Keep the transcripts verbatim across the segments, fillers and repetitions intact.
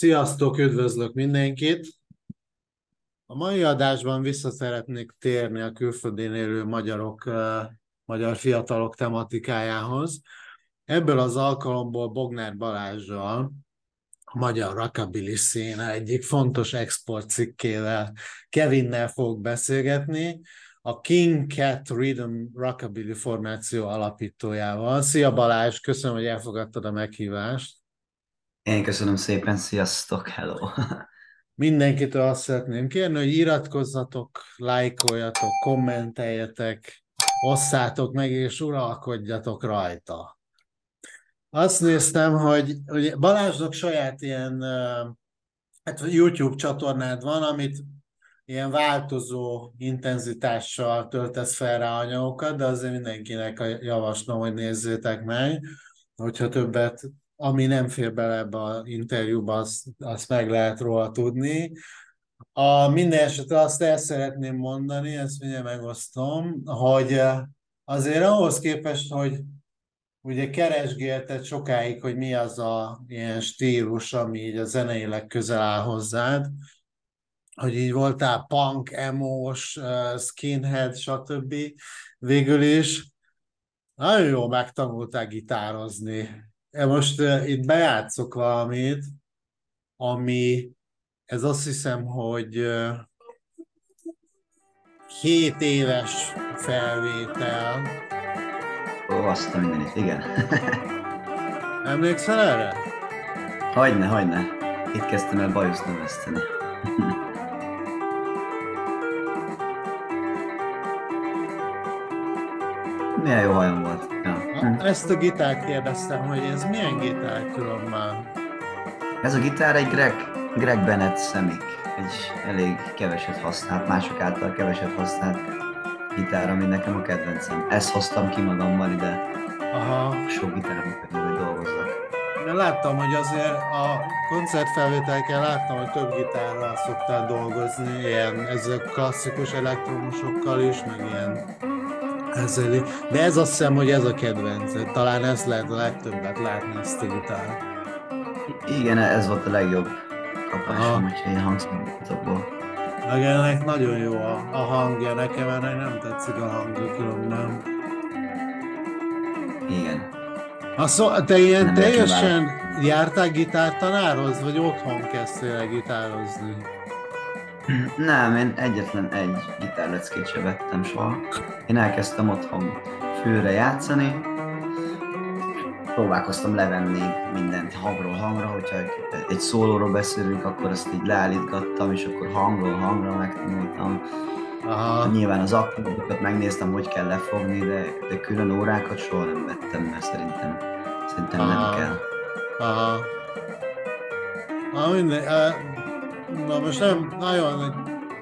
Sziasztok, üdvözlök mindenkit! A mai adásban vissza szeretnék térni a külföldön élő magyarok, eh, magyar fiatalok tematikájához. Ebből az alkalomból Bognár Balázssal, a magyar rockabilly színe egyik fontos exportcikkével, Kevinnel fogok beszélgetni, a King Cat Rhythm Rockabilly formáció alapítójával. Szia Balázs, köszönöm, hogy elfogadtad a meghívást. Én köszönöm szépen, sziasztok, hello! Mindenkitől azt szeretném kérni, hogy iratkozzatok, lájkoljatok, kommenteljetek, osszátok meg, és uralkodjatok rajta. Azt néztem, hogy, hogy Balázsnak saját ilyen hát YouTube csatornád van, amit ilyen változó intenzitással töltesz fel rá anyagokat, de azért mindenkinek javaslom, hogy nézzétek meg, hogyha többet, ami nem fér bele ebbe az interjúba, azt, azt meg lehet róla tudni. A minden esetre azt el szeretném mondani, ezt mindjárt megosztom, hogy azért ahhoz képest, hogy ugye keresgélted sokáig, hogy mi az a ilyen stílus, ami így a zeneileg közel áll hozzád, hogy így voltál punk, emos, skinhead, stb. Végül is nagyon jól megtanultál gitározni. Most uh, itt bejátszok valamit, ami, ez azt hiszem, hogy uh, hét éves felvétel. Ó, azt a mindenit, igen. Emlékszel erre? Hagyne, hagyne. Itt kezdtem el bajuszt növeszteni. Milyen jó hajam volt. Ja. Hm. Ezt a gitárt kérdeztem, hogy ez milyen gitár különben? Ez a gitár egy Greg, Greg Bennett Semik. Egy elég keveset használt, mások által keveset használt gitár, ami nekem a kedvencem. Ezt hoztam ki magammal ide. Aha. Sok gitárban pedig, hogy dolgozzak. Én láttam, hogy azért a koncertfelvételken láttam, hogy több gitárral szoktál dolgozni, ilyen ezek klasszikus elektromosokkal is, meg ilyen ezzel. De ez azt hiszem, hogy ez a kedvenc. Talán ez lehet a legtöbbet látni, ezt a gitárt. Igen, ez volt a legjobb kapásom, hogyha ilyen hangszerűtokból. Meg ennek nagyon jó a, a hangja, nekem ennek nem tetszik a hangja különben. Igen. A szó, te ilyen Nem teljesen jártál gitártanárhoz, vagy otthon kezdtél el gitározni? Nem, én egyetlen egy gitárleckét se vettem soha. Én elkezdtem otthon fülre játszani, próbálkoztam levenni mindent hangról hangra, hogyha egy szólóról beszélünk, akkor azt így leállítgattam, és akkor hangról hangra megtanultam. Aha. Nyilván az akkordokat megnéztem, hogy kell lefogni, de, de külön órákat soha nem vettem, mert szerintem, szerintem Aha. nem kell. Aha. Na minden, na most nem nagyon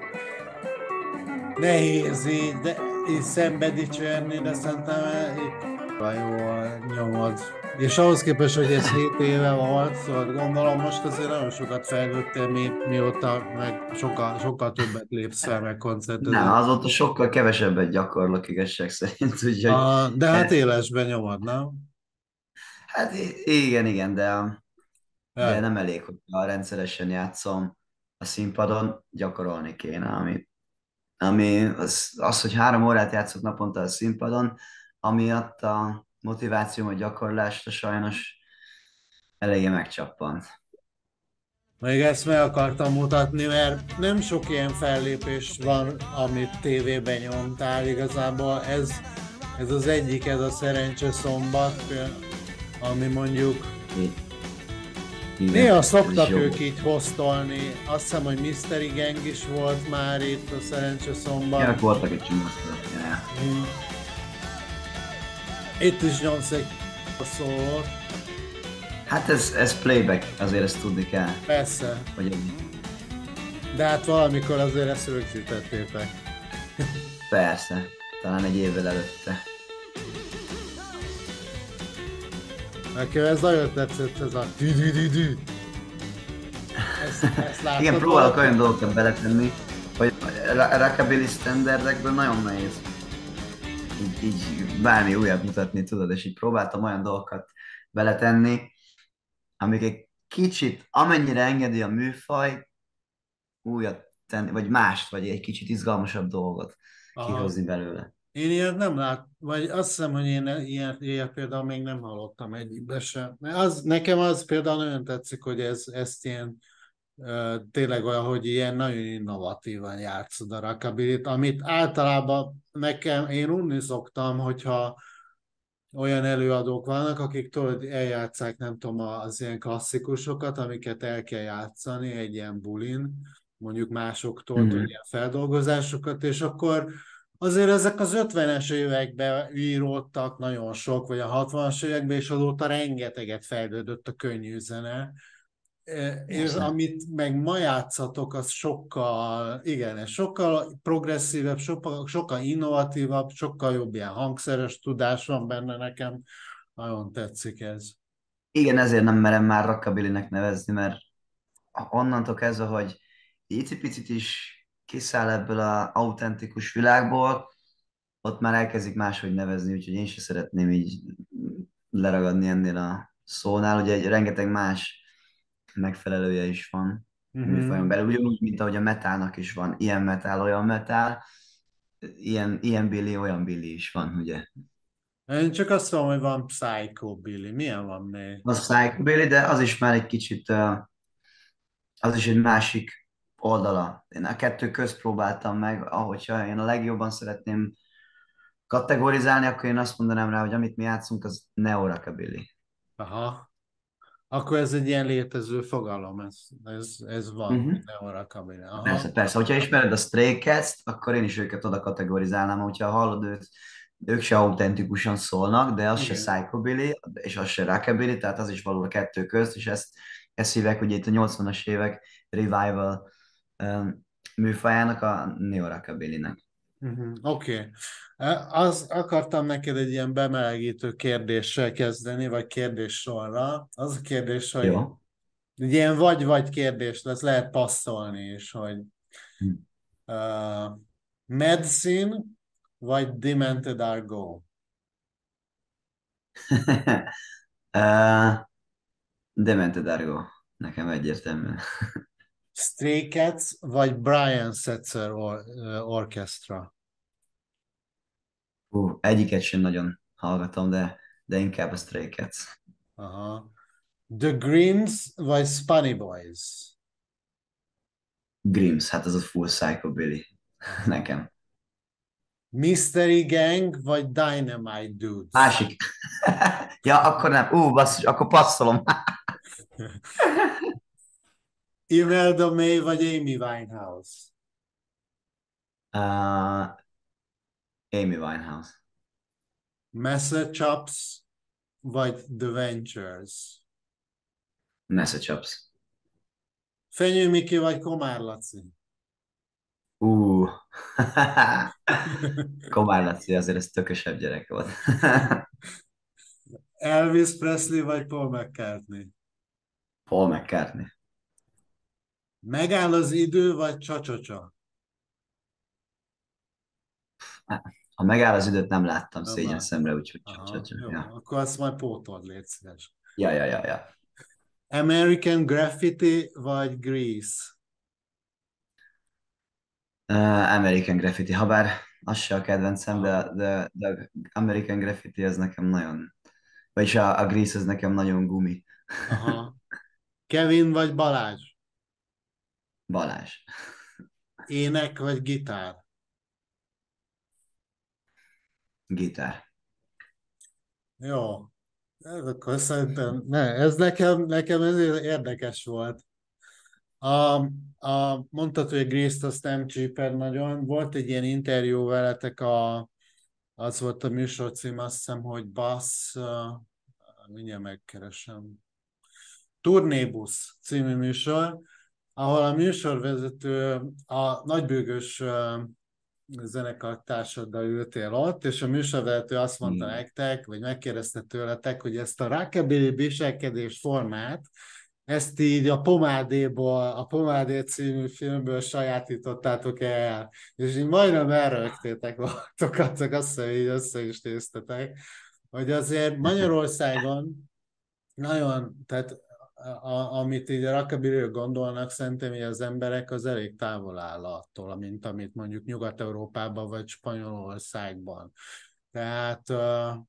nehéz így, de így szembe dicsérni, de szerintem itt jól nyomod. És ahhoz képest, hogy ez hét éve volt, szóval gondolom most azért nagyon sokat fejlődtél, mi, mióta meg sokkal, sokkal többet lépsz fel, meg koncertezed. Nem, azóta sokkal kevesebbet gyakorlok igazság szerint, úgyhogy... Ah, de hát élesben nyomod, nem? Hát igen, igen, de, de Ja. nem elég, hogy rendszeresen játszom a színpadon, gyakorolni kéne, ami, ami az, az, hogy három órát játszok naponta a színpadon, amiatt a motivációm a gyakorlásra sajnos eléggé megcsappant. Még ezt meg akartam mutatni, mert nem sok ilyen fellépés van, amit tévében nyomtál. Igazából ez, ez az egyik, ez a Szerencse Szombat, ami mondjuk Igen, néha szoktak ők így hoztolni. Azt hiszem, hogy Mystery Gang is volt már itt a Szerencse Szombat. Ja, voltak egy csomó ja. hmm. Itt is nyomsz egy szólót. Hát ez, ez playback, azért ezt tudni kell. Persze. Hogy... De hát valamikor azért ezt rögzítettétek. Persze, talán egy évvel előtte. Nekem ez nagyon tetszett, ez a dü-dü-dü-dü. Ezt, ezt látod. Igen, próbálok olyan dolgokat beletenni, hogy a rockabilly standardekből nagyon nehéz így, így bármi újat mutatni, tudod, és így próbáltam olyan dolgokat beletenni, amik egy kicsit, amennyire engedi a műfaj, újat tenni, vagy mást, vagy egy kicsit izgalmasabb dolgot Aha. kihozni belőle. Én ilyet nem lát, vagy azt hiszem, hogy én ilyet, ilyet például még nem hallottam egyikbe sem. Mert Az, nekem az például nagyon tetszik, hogy ez, ezt ilyen ö, tényleg olyan, hogy ilyen nagyon innovatívan játszod a rockabilit, amit általában nekem, én unni szoktam, hogyha olyan előadók vannak, akik tudod, eljátszák, nem tudom, az ilyen klasszikusokat, amiket el kell játszani egy ilyen bulin, mondjuk másoktól, tudod, Mhm. ilyen feldolgozásokat, és akkor azért ezek az ötvenes években íródtak nagyon sok, vagy a hatvanas években, és azóta rengeteget fejlődött a könnyű zene, E, és Persze. amit meg ma játszatok, az sokkal, igen, ez sokkal progresszívebb, sokkal, sokkal innovatívabb, sokkal jobb ilyen hangszeres tudás van benne nekem. Nagyon tetszik ez. Igen, ezért nem merem már rockabilinek nevezni, mert onnantól kezdve, hogy icipicit is kiszáll ebből az autentikus világból, ott már elkezdik máshogy nevezni, úgyhogy én sem szeretném így leragadni ennél a szónál. Ugye egy rengeteg más megfelelője is van a műfajon Uh-huh. belül, ugyanúgy, mint ahogy a metálnak is van ilyen metál, olyan metál, ilyen, ilyen Billy, olyan Billy is van, ugye? Én csak azt mondom, hogy van Psycho Billy. Milyen van még? Az Psychobilly, de az is már egy kicsit, ö, az is egy másik oldala. Én a kettő közt próbáltam meg, ahogyha én a legjobban szeretném kategorizálni, akkor én azt mondanám rá, hogy amit mi játszunk, az neo-rockabilly. Aha. Akkor ez egy ilyen létező fogalom, ez, ez, ez van, Uh-huh. hogy ne arra kabine. Persze, Aha. persze. Hogyha ismered a Stray Cats, akkor én is őket oda kategorizálnám, hogyha hallod őt, ők se autentikusan szólnak, de az se Igen. psychobilly, és az se rockabilly, tehát az is való a kettő közt, és ezt, ezt hívják ugye itt a nyolcvanas évek revival um, műfajának, a neo-rockabillynek. Uh-huh. Oké. Okay. Az akartam neked egy ilyen bemelegítő kérdéssel kezdeni, vagy kérdéssorra. Az a kérdés, hogy Jó? egy ilyen vagy-vagy kérdés lesz, lehet passzolni is, hogy uh, Medicine vagy Demented Are Go. uh, Demented Argo, nekem egyértelműen. Stray Cats vagy Brian Setzer or, uh, Orchestra. Hú, egyiket sem nagyon hallgatom, de, de inkább a Stray Cats. Aha. The Grims vagy Spunny Boys. Grims, hát az a full psychobilly Aha. nekem. Mystery Gang vagy Dynamite Dudes. Másik. Ja, akkor nem. Ú, basszus, akkor passzolom. Imelda May vagy Amy Winehouse. Uh, Amy Winehouse. Messer Chops vagy The Ventures. Massachusetts. Fenyő Miki vagy Komár Laci. Ú. Komály Laci, azért ez tökösebb gyerek volt. Elvis Presley vagy Paul McCartney. Paul McCartney. Megáll az idő vagy csacsacsa. Ha megáll az időt, nem láttam Nem szégyen szemre, láttad. úgyhogy csak, csak, Aha, csak, jó, ja. akkor azt majd pótold, légy szíves. Ja, ja, ja, ja. American Graffiti vagy Grease. Uh, American Graffiti, habár az se a kedvencem, Aha, de, de, de American Graffiti az nekem nagyon, vagyis a, a Grease az nekem nagyon gumi. aha. Kevin vagy Balázs. Balázs. Ének vagy gitár. Gitár. Jó. Ez akkor szerintem, ne, ez nekem, nekem ez érdekes volt. A, a, mondtad, hogy a Grace-t azt nem csíped nagyon. Volt egy ilyen interjú veletek, a, az volt a műsor cím, azt hiszem, hogy Bass, uh, mindjárt megkeresem. Turnébusz című műsor, ahol a műsorvezető a nagybőgős uh, zenekartársaddal ültél ott, és a műsorvezető azt mondta Igen. nektek, vagy megkérdezte tőletek, hogy ezt a rockabilly viselkedés formát, ezt így a Pomádéból, a Pomádé című filmből sajátítottátok el, és így majdnem elrögtétek magatokat, csak azt hiszem, így össze is néztetek, hogy azért Magyarországon nagyon, tehát a, amit így a rockabillyről gondolnak, szerintem hogy az emberek az elég távol áll attól, mint amit mondjuk Nyugat-Európában vagy Spanyolországban. Tehát uh,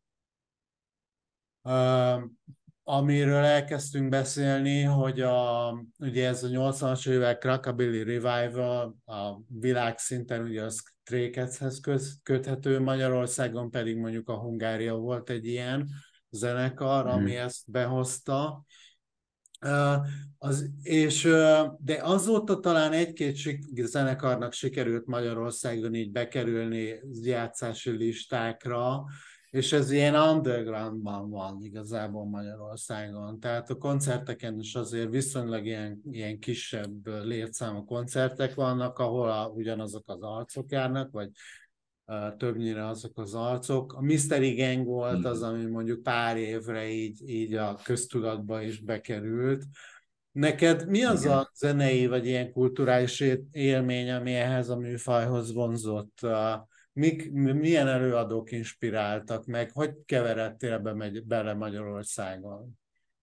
uh, amiről elkezdtünk beszélni, hogy a, ugye ez a nyolcvanas évek rockabilly revival a világszinten ugye a Stray Catshez köthető, Magyarországon pedig mondjuk a Hungária volt egy ilyen zenekar, ami Mhm. ezt behozta. Uh, az, és, uh, de azóta talán egy-két sik- zenekarnak sikerült Magyarországon így bekerülni játszási listákra, és ez ilyen undergroundban van igazából Magyarországon. Tehát a koncerteken is azért viszonylag ilyen, ilyen kisebb létszámú koncertek vannak, ahol a, ugyanazok az arcok járnak, vagy uh, többnyire azok az arcok. A Mystery Gang volt az, Igen. ami mondjuk pár évre így, így a köztudatba is bekerült. Neked mi az Igen. a zenei vagy ilyen kulturális é- élmény, ami ehhez a műfajhoz vonzott? Uh, Mik, milyen előadók inspiráltak meg? Hogy keveredtél be megy, bele Magyarországon?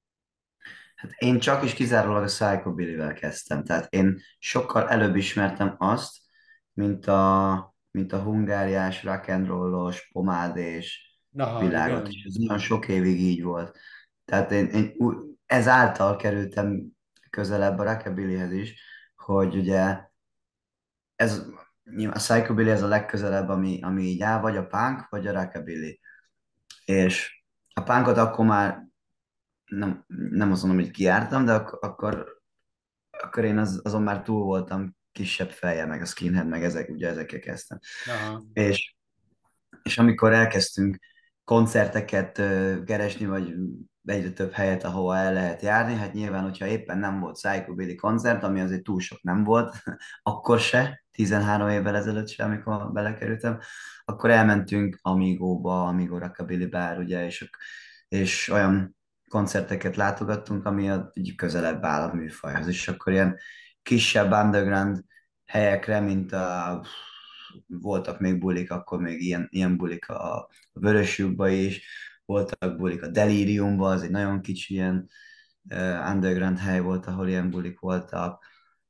Hát én csak is kizárólag a Psychobilly-vel kezdtem, tehát én sokkal előbb ismertem azt, mint a, mint a hungáriás, rock and rollos, pomádés Aha, világot, és igen. ez nagyon sok évig így volt. Tehát én, én ú- ezáltal kerültem közelebb a rockabillyhez is, hogy ugye ez nyilván a psychobilly ez a legközelebb, ami, ami így áll, vagy a punk, vagy a rockabilly. És a punkot akkor már nem, nem azt mondom, hogy kiártam, de ak- akkor, akkor én az, azon már túl voltam, kisebb feje, meg a skinhead, meg ezek, ugye ezekkel kezdtem. Aha, És és amikor elkezdtünk koncerteket ö, keresni, vagy egyre több helyet, ahova el lehet járni, hát nyilván, hogyha éppen nem volt Psychobilly koncert, ami azért túl sok nem volt, akkor se, tizenhárom évvel ezelőtt se, amikor belekerültem, akkor elmentünk Amigóba, Amigo Rockabilly Bar, ugye, és, és olyan koncerteket látogattunk, ami a, így közelebb áll a műfajhoz, és akkor ilyen kisebb underground helyekre, mint a voltak még bulik, akkor még ilyen, ilyen bulik a Vörös lyukba is, voltak bulik a Deliriumba, az egy nagyon kicsi ilyen uh, underground hely volt, ahol ilyen bulik voltak.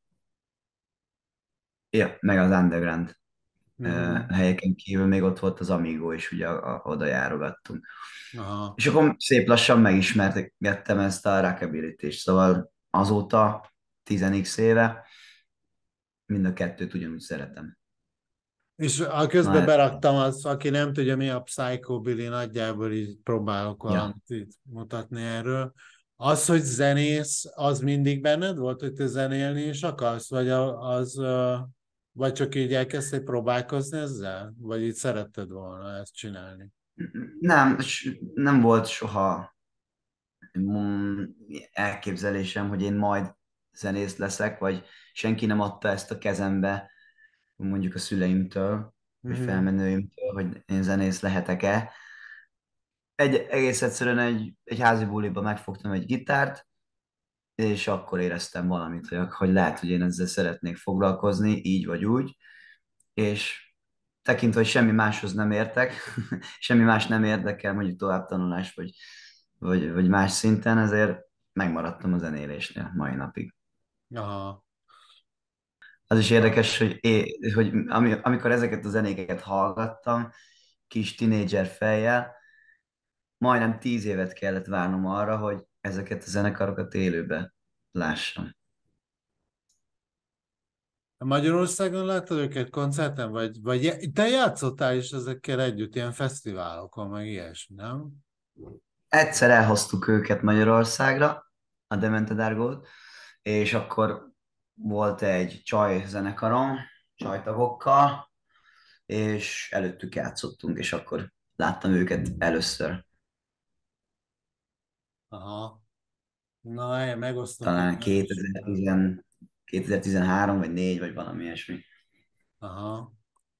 Ja, meg az underground uh, mhm, helyeken kívül még ott volt az Amigo is, ugye a, a, oda járogattunk. aha. És akkor szép lassan megismertettem ezt a rockabilly-t is, szóval azóta tíz x éve mind a kettőt ugyanúgy szeretem. És a közben Na, beraktam az, aki nem tudja, mi a Psychobilly, nagyjából így próbálok ja. valamit így mutatni erről. Az, hogy zenész, az mindig benned volt, hogy te zenélni is akarsz, vagy a- az, ö, vagy csak így elkezdtél próbálkozni ezzel? Vagy így szeretted volna ezt csinálni? Nem, s- nem volt soha mm, elképzelésem, hogy én majd zenész leszek, vagy senki nem adta ezt a kezembe, mondjuk a szüleimtől, vagy Mhm. felmenőimtől, hogy én zenész lehetek-e. Egy, egész egyszerűen egy, egy házi buliba megfogtam egy gitárt, és akkor éreztem valamit, hogy, hogy lehet, hogy én ezzel szeretnék foglalkozni, így vagy úgy, és tekintve, hogy semmi máshoz nem értek, semmi más nem érdekel, mondjuk továbbtanulás, vagy, vagy, vagy más szinten, ezért megmaradtam a zenélésnél mai napig. Aha. Az is érdekes, hogy, é, hogy ami, amikor ezeket a zenéket hallgattam, kis tinédzser fejjel, majdnem tíz évet kellett várnom arra, hogy ezeket a zenekarokat élőbe lássam. Magyarországon láttad őket koncerten, vagy, vagy já- te játszottál is ezekkel együtt, ilyen fesztiválokon, meg ilyesmi, nem? Egyszer elhoztuk őket Magyarországra, a Demented Argót, és akkor volt egy csaj zenekarom, csajtagokkal, és előttük játszottunk, és akkor láttam őket először. Aha. Na, én megosztom Talán velem is. kétezer-tíz, kétezer-tizenhárom vagy négy vagy valami ilyesmi. Aha.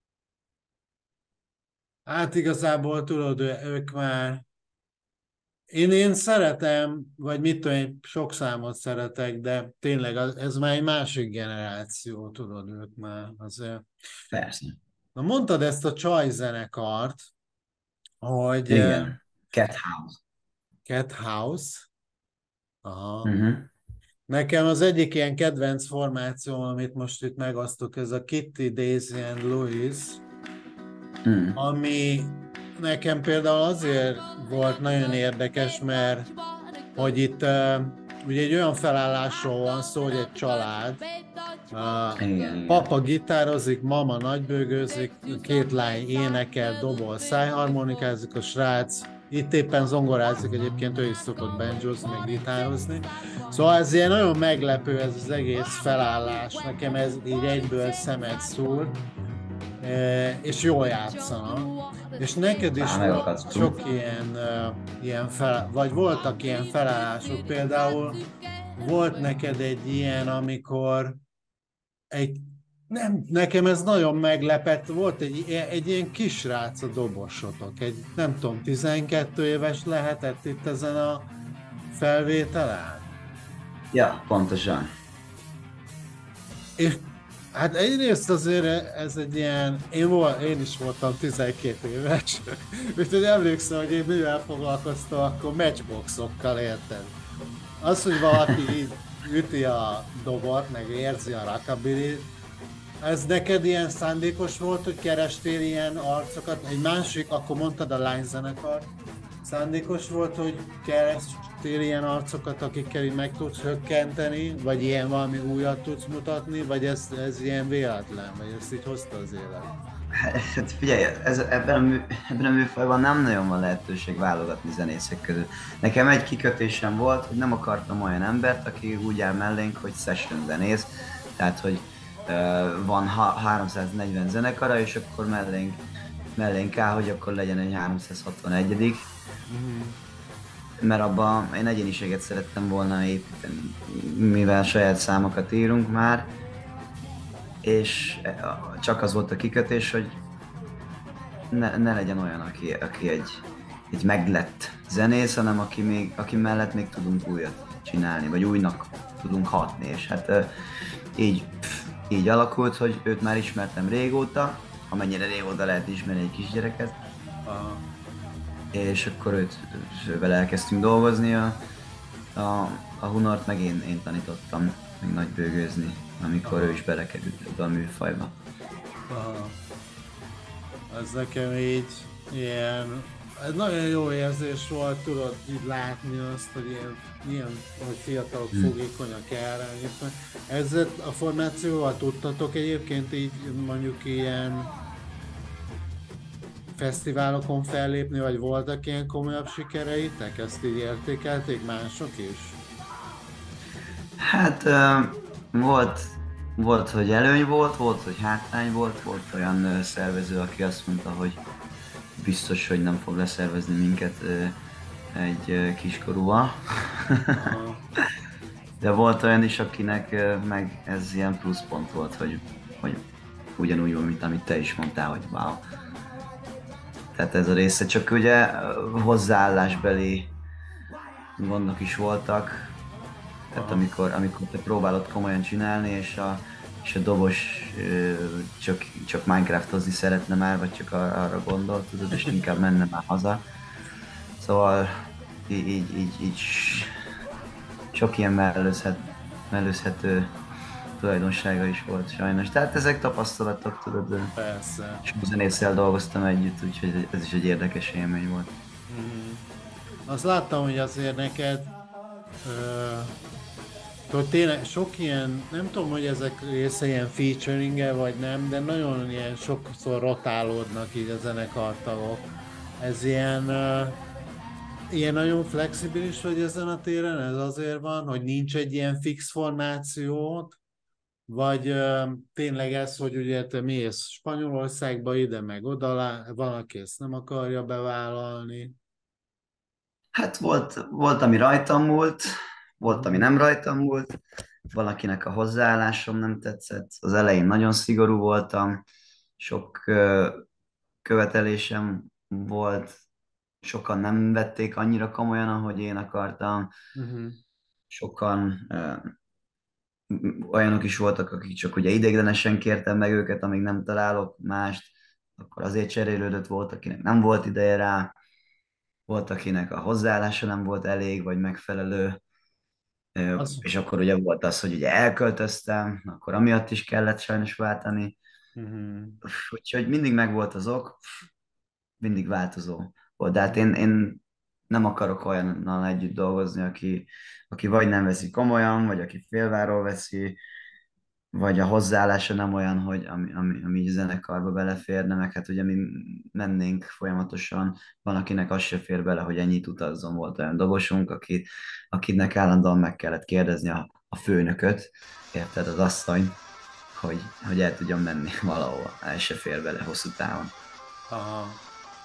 Hát igazából tudod, ő- ők már, én, én szeretem, vagy mit tudom, én sok számot szeretek, de tényleg az, ez már egy másik generáció, tudod, ők már azért. Persze. Na mondtad ezt a Csaj zenekart, hogy eh, Igen. Cat House. Cat House, Aha. Uh-huh. Nekem az egyik ilyen kedvenc formáció, amit most itt megosztok, ez a Kitty, Daisy and Louis, Mm. ami nekem például azért volt nagyon érdekes, mert hogy itt uh, ugye egy olyan felállásról van szó, hogy egy család, uh, Igen, igen. papa gitározik, mama nagybőgőzik, két lány énekel, dobol, szájharmonikázik, a srác itt éppen zongorázik, egyébként ő is szokott banjozni, meg gitározni. Szóval ez ilyen nagyon meglepő ez az egész felállás, nekem ez így egyből szemet szúr, eh, és jól játszanak. És neked is Á, volt megakadtunk. sok ilyen, eh, ilyen fel, vagy voltak ilyen felállások, például volt neked egy ilyen, amikor egy, nem, nekem ez nagyon meglepett, volt egy, egy ilyen kisrác a dobosotok, egy nem tudom, tizenkét éves lehetett itt ezen a felvételen. Ja, pontosan. És hát egyrészt azért ez egy ilyen, én, vol, én is voltam tizenkét éves, úgyhogy emlékszem, hogy én mivel foglalkoztam, akkor matchboxokkal, érted? Az, hogy valaki így üti a dobot, meg érzi a rockabilly, ez neked ilyen szándékos volt, hogy kerestél ilyen arcokat? Egy másik, akkor mondtad a lányzenekar, szándékos volt, hogy kerestél ilyen arcokat, akikkel így meg tudsz hökkenteni, vagy ilyen valami újat tudsz mutatni, vagy ez, ez ilyen véletlen, vagy ezt így hozta az élet? Hát figyelj, ez, ebben, a mű, ebben a műfajban nem nagyon van lehetőség válogatni zenészek között. Nekem egy kikötésem volt, hogy nem akartam olyan embert, aki úgy áll mellénk, hogy session zenész, tehát hogy uh, van ha, háromszáznegyven zenekara, és akkor mellénk, mellénk áll, hogy akkor legyen egy háromszázhatvanegy. Mm-hmm. Mert abban én egyéniséget szerettem volna építeni, mivel saját számokat írunk már, és csak az volt a kikötés, hogy ne, ne legyen olyan, aki, aki egy, egy meglett zenész, hanem aki, még, aki mellett még tudunk újat csinálni, vagy újnak tudunk hatni, és hát így, így alakult, hogy őt már ismertem régóta, amennyire régóta lehet ismerni egy kisgyereket, Aha. és akkor őt, ővel elkezdtünk dolgozni, a, a, a Hunort meg én, én tanítottam meg nagybőgőzni, amikor ő is belekerült ebbe a műfajba. Aha. Ez nekem így ilyen, ez nagyon jó érzés volt, tudod így látni azt, hogy ilyen, ilyen hogy fiatalok Hmm. fogékonyak erre. Ezzel a formációval tudtatok egyébként így mondjuk ilyen fesztiválokon fellépni, vagy voltak ilyen komolyabb sikereitek? Ezt így értékelték mások is? Hát uh, volt, volt, hogy előny volt, volt, hogy hátrány volt, volt olyan uh, szervező, aki azt mondta, hogy biztos, hogy nem fog leszervezni minket uh, egy uh, kiskorúval. De volt olyan is, akinek uh, meg ez ilyen pluszpont volt, hogy, hogy ugyanúgy, mint amit te is mondtál, hogy wow. Tehát ez a része, csak ugye uh, hozzáállásbeli gondok is voltak. Tehát amikor, amikor te próbálod komolyan csinálni, és a, és a dobos csak, csak Minecraftozni szeretne már, vagy csak arra, arra gondol, tudod, és inkább menne már haza. Szóval így, így, így, így sok ilyen mellőzhet, mellőzhető tulajdonsága is volt sajnos. Tehát ezek tapasztalatok, tudod, Persze. és zenésszel dolgoztam együtt, úgyhogy ez is egy érdekes élmény volt. Mm. Azt láttam, hogy azért neked uh, tudod, tényleg sok ilyen, nem tudom, hogy ezek része ilyen featuring vagy nem, de nagyon ilyen sokszor rotálódnak így a zenekartagok. Ez ilyen, uh, ilyen nagyon flexibilis vagy ezen a téren? Ez azért van, hogy nincs egy ilyen fix formációt, vagy uh, tényleg ez, hogy ugye te mész Spanyolországba ide, meg oda, van, aki ezt nem akarja bevállalni. Hát volt, volt, ami rajtam múlt, volt, ami Mhm. nem rajtam múlt, valakinek a hozzáállásom nem tetszett. Az elején nagyon szigorú voltam, sok ö, követelésem volt, sokan nem vették annyira komolyan, ahogy én akartam. Uh-huh. Sokan ö, olyanok is voltak, akik csak ugye ideiglenesen kértem meg őket, amíg nem találok mást, akkor azért cserélődött, volt, akinek nem volt ideje rá, volt, akinek a hozzáállása nem volt elég, vagy megfelelő. Az, És akkor ugye volt az, hogy ugye elköltöztem, akkor amiatt is kellett sajnos váltani. mhm, Úgyhogy mindig megvolt az ok, mindig változó volt. De hát én, én nem akarok olyannal együtt dolgozni, aki, aki vagy nem veszi komolyan, vagy aki félváról veszi, vagy a hozzáállása nem olyan, hogy ami, ami, ami így a zenekarba beleférne, meg hát ugye mi mennénk folyamatosan, van akinek az se fér bele, hogy ennyit utazzon, volt olyan dobosunk, aki, akinek állandóan meg kellett kérdezni a, a főnököt, érted, az asszony, hogy, hogy el tudjon menni valahova, el se fér bele hosszú távon. aha.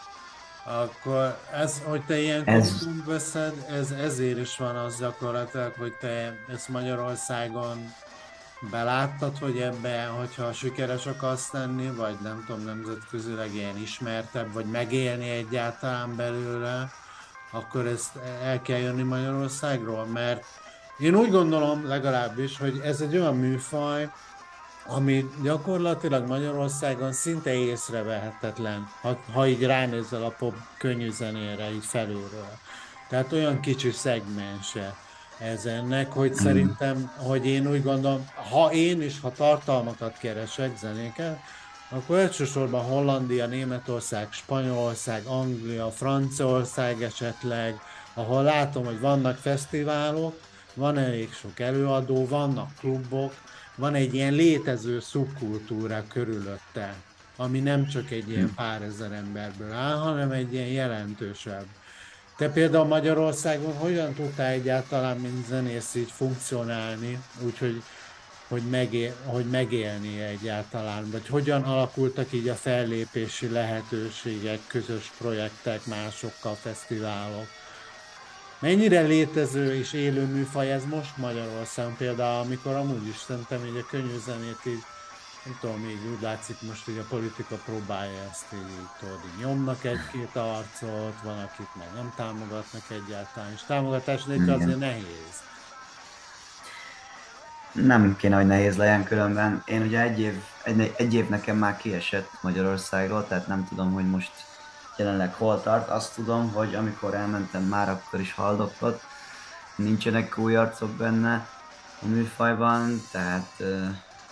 Akkor ez, hogy te ilyen Ez, komolyan veszed, ez ezért is van az gyakorlatilag, hogy te ezt Magyarországon beláttad, hogy ebben, hogyha sikeres akarsz lenni, vagy nem tudom, nemzetközileg ilyen ismertebb, vagy megélni egyáltalán belőle, akkor ezt el kell jönni Magyarországról, mert én úgy gondolom legalábbis, hogy ez egy olyan műfaj, ami gyakorlatilag Magyarországon szinte észrevehetetlen, ha, ha így ránézel a pop könnyű zenére, így felülről. Tehát olyan kicsi szegmense ez ennek, hogy mm, szerintem, hogy én úgy gondolom, ha én is, ha tartalmakat keresek, zenéket, akkor elsősorban Hollandia, Németország, Spanyolország, Anglia, Franciaország esetleg, ahol látom, hogy vannak fesztiválok, van elég sok előadó, vannak klubok, van egy ilyen létező szubkultúra körülötte, ami nem csak egy ilyen mm. pár ezer emberből áll, hanem egy ilyen jelentősebb. Te például Magyarországon hogyan tudtál egyáltalán, mint zenész így funkcionálni, úgyhogy hogy, megél, hogy megélni egyáltalán, vagy hogyan alakultak így a fellépési lehetőségek, közös projektek másokkal, fesztiválok? Mennyire létező és élő műfaj ez most Magyarországon például, amikor amúgy is szerintem így a könnyű zenét így, nem tudom, így úgy látszik most, hogy a politika próbálja ezt így, így tudod, így nyomnak egy-két arcot, van, akit meg nem támogatnak egyáltalán, és támogatás nélkül azért Igen. nehéz. Nem kéne, hogy nehéz legyen különben. Én ugye egy év, egy, egy év nekem már kiesett Magyarországról, tehát nem tudom, hogy most jelenleg hol tart. Azt tudom, hogy amikor elmentem, már akkor is haldoklott. Nincsenek új arcok benne a műfajban, tehát ö,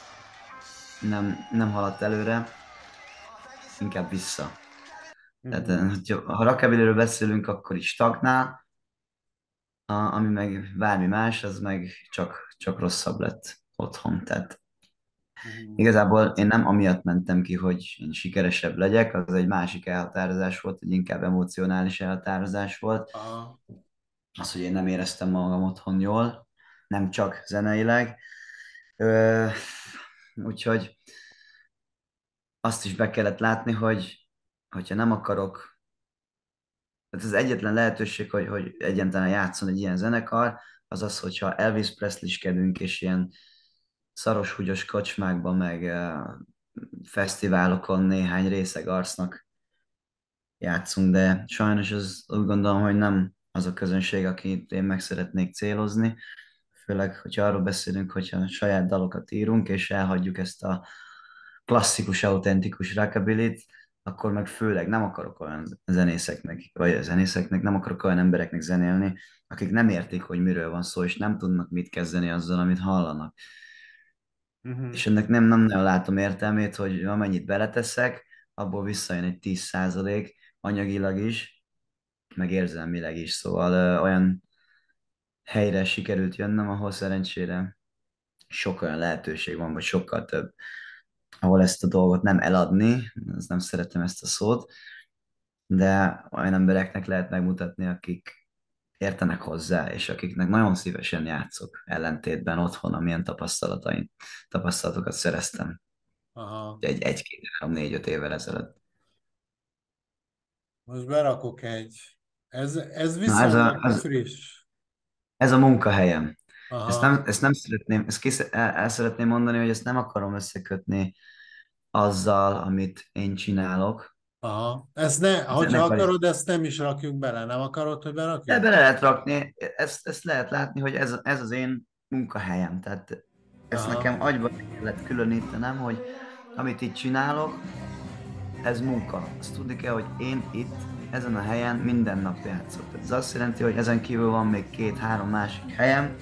nem, nem haladt előre, inkább vissza. Tehát ö, Mhm. hogyha- ha rockabillyről beszélünk, akkor is stagnál, a, ami meg bármi más, az meg csak, csak rosszabb lett otthon. Tehát Mhm. igazából én nem amiatt mentem ki, hogy én sikeresebb legyek, az egy másik elhatározás volt, egy inkább emocionális elhatározás volt. Aha. Az, hogy én nem éreztem magam otthon jól, nem csak zeneileg. Ö, úgyhogy azt is be kellett látni, hogy hogyha nem akarok, tehát az egyetlen lehetőség, hogy, hogy egyáltalán játszon egy ilyen zenekar, az az, hogyha Elvis Presley-skedünk, és ilyen szaros, húgyos kocsmákban, meg uh, fesztiválokon néhány részeg arcnak játszunk, de sajnos ez úgy gondolom, hogy nem az a közönség, akit én meg szeretnék célozni, főleg, hogyha arról beszélünk, hogyha saját dalokat írunk, és elhagyjuk ezt a klasszikus, autentikus rockabillyt, akkor meg főleg nem akarok olyan zenészeknek, vagy a zenészeknek, nem akarok olyan embereknek zenélni, akik nem értik, hogy miről van szó, és nem tudnak mit kezdeni azzal, amit hallanak. Mhm. És ennek nem, nem nagyon látom értelmét, hogy amennyit beleteszek, abból visszajön egy tíz százalék anyagilag is, meg érzelmileg is. Szóval ö, olyan helyre sikerült jönnöm, ahol szerencsére sok olyan lehetőség van, vagy sokkal több, ahol ezt a dolgot nem eladni, ez nem szeretem ezt a szót, de olyan embereknek lehet megmutatni, akik értenek hozzá, és akiknek nagyon szívesen játszok, ellentétben otthon, amilyen tapasztalataim, tapasztalatokat szereztem Aha. egy, egy-két, három, négy, öt évvel ezelőtt. Most berakok egy. Ez, ez Na, ez a, viszonylag ez, friss. ez a munkahelyem. Ezt Aha. nem, ezt nem szeretném, ezt ki, el, el szeretném mondani, hogy ezt nem akarom összekötni azzal, amit én csinálok. Aha. Ezt ne, A hogyha zenekar is, akarod, ezt nem is rakjuk bele. Nem akarod, hogy de berakjuk? bele lehet rakni, ezt, ezt lehet látni, hogy ez, ez az én munkahelyem. Tehát ezt nekem Aha. agyba kellett különítenem, hogy amit itt csinálok, ez munka. Azt tudni kell, hogy én itt, ezen a helyen minden nap játszok. Ez azt jelenti, hogy ezen kívül van még két-három másik helyem,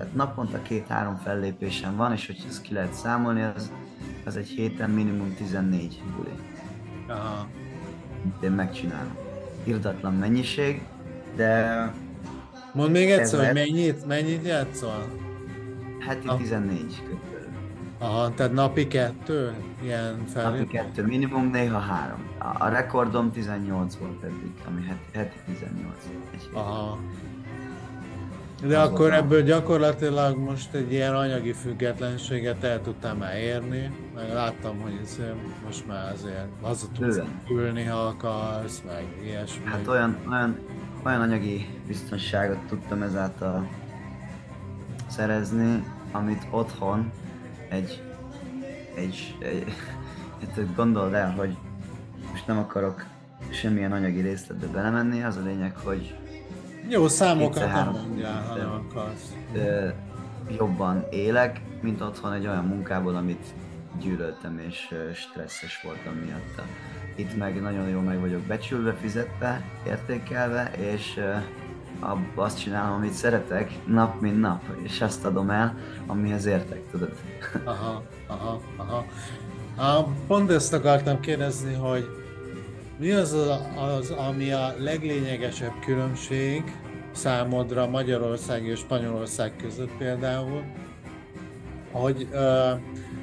Tehát naponta két-három fellépésem van, és hogy ezt ki lehet számolni, az, az egy héten minimum tizennégy buli. Aha. Én megcsinálom. Irdatlan mennyiség, de Mondd még ez egyszer, hogy lehet mennyit, mennyit játszol? heti A- tizennégy körülbelül. Aha, tehát napi kettő ilyen Napi felépés? kettő minimum, néha három. A, a rekordom tizennyolc volt eddig, ami heti, heti tizennyolc egy héten. Aha. De Az volt akkor a... ebből gyakorlatilag most egy ilyen anyagi függetlenséget el tudtam már érni, meg láttam, hogy ez most már azért haza tudsz Bőven. ülni, ha akarsz, meg ilyesmi. Hát olyan, olyan, olyan anyagi biztonságot tudtam ezáltal szerezni, amit otthon egy, egy, egy, egy gondold el, hogy most nem akarok semmilyen anyagi részletbe belemenni, az a lényeg, hogy Jó, számokat nem kétszer-három mondjál, ha nem akarsz. ö, jobban élek, mint otthon egy olyan munkából, amit gyűlöltem és ö, stresszes voltam miatta. Itt meg nagyon jól meg vagyok becsülve, fizetve, értékelve, és ö, ab- azt csinálom, amit szeretek, nap mint nap, és azt adom el, amihez értek, tudod. Aha, aha, aha. Ah, pont ezt akartam kérdezni, hogy mi az, az, az, ami a leglényegesebb különbség számodra Magyarország és Spanyolország között például, hogy uh,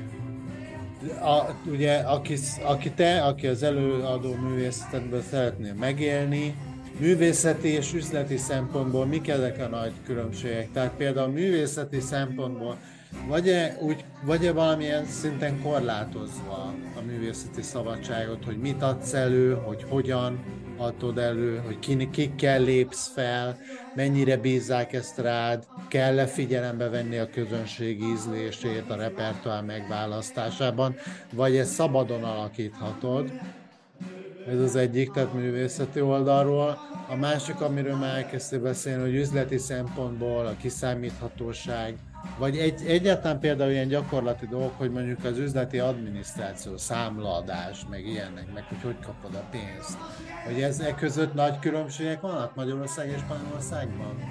a, ugye, aki, aki te, aki az előadó művészetedből szeretnél megélni, művészeti és üzleti szempontból mik ezek a nagy különbségek? Tehát például művészeti szempontból vagy-e, úgy, vagy-e valamilyen szinten korlátozva a művészeti szabadságot, hogy mit adsz elő, hogy hogyan adod elő, hogy ki, kikkel lépsz fel, mennyire bízzák ezt rád, kell-e figyelembe venni a közönség ízlését a repertoár megválasztásában, vagy ezt szabadon alakíthatod. Ez az egyik, tehát művészeti oldalról. A másik, amiről már elkezdtél beszélni, hogy üzleti szempontból a kiszámíthatóság, vagy egy, egyáltalán például ilyen gyakorlati dolgok, hogy mondjuk az üzleti adminisztráció, számlaadás, meg ilyenek, meg hogy hogy kapod a pénzt. Hogy ez e között nagy különbségek vannak Magyarország és Spanyolországban?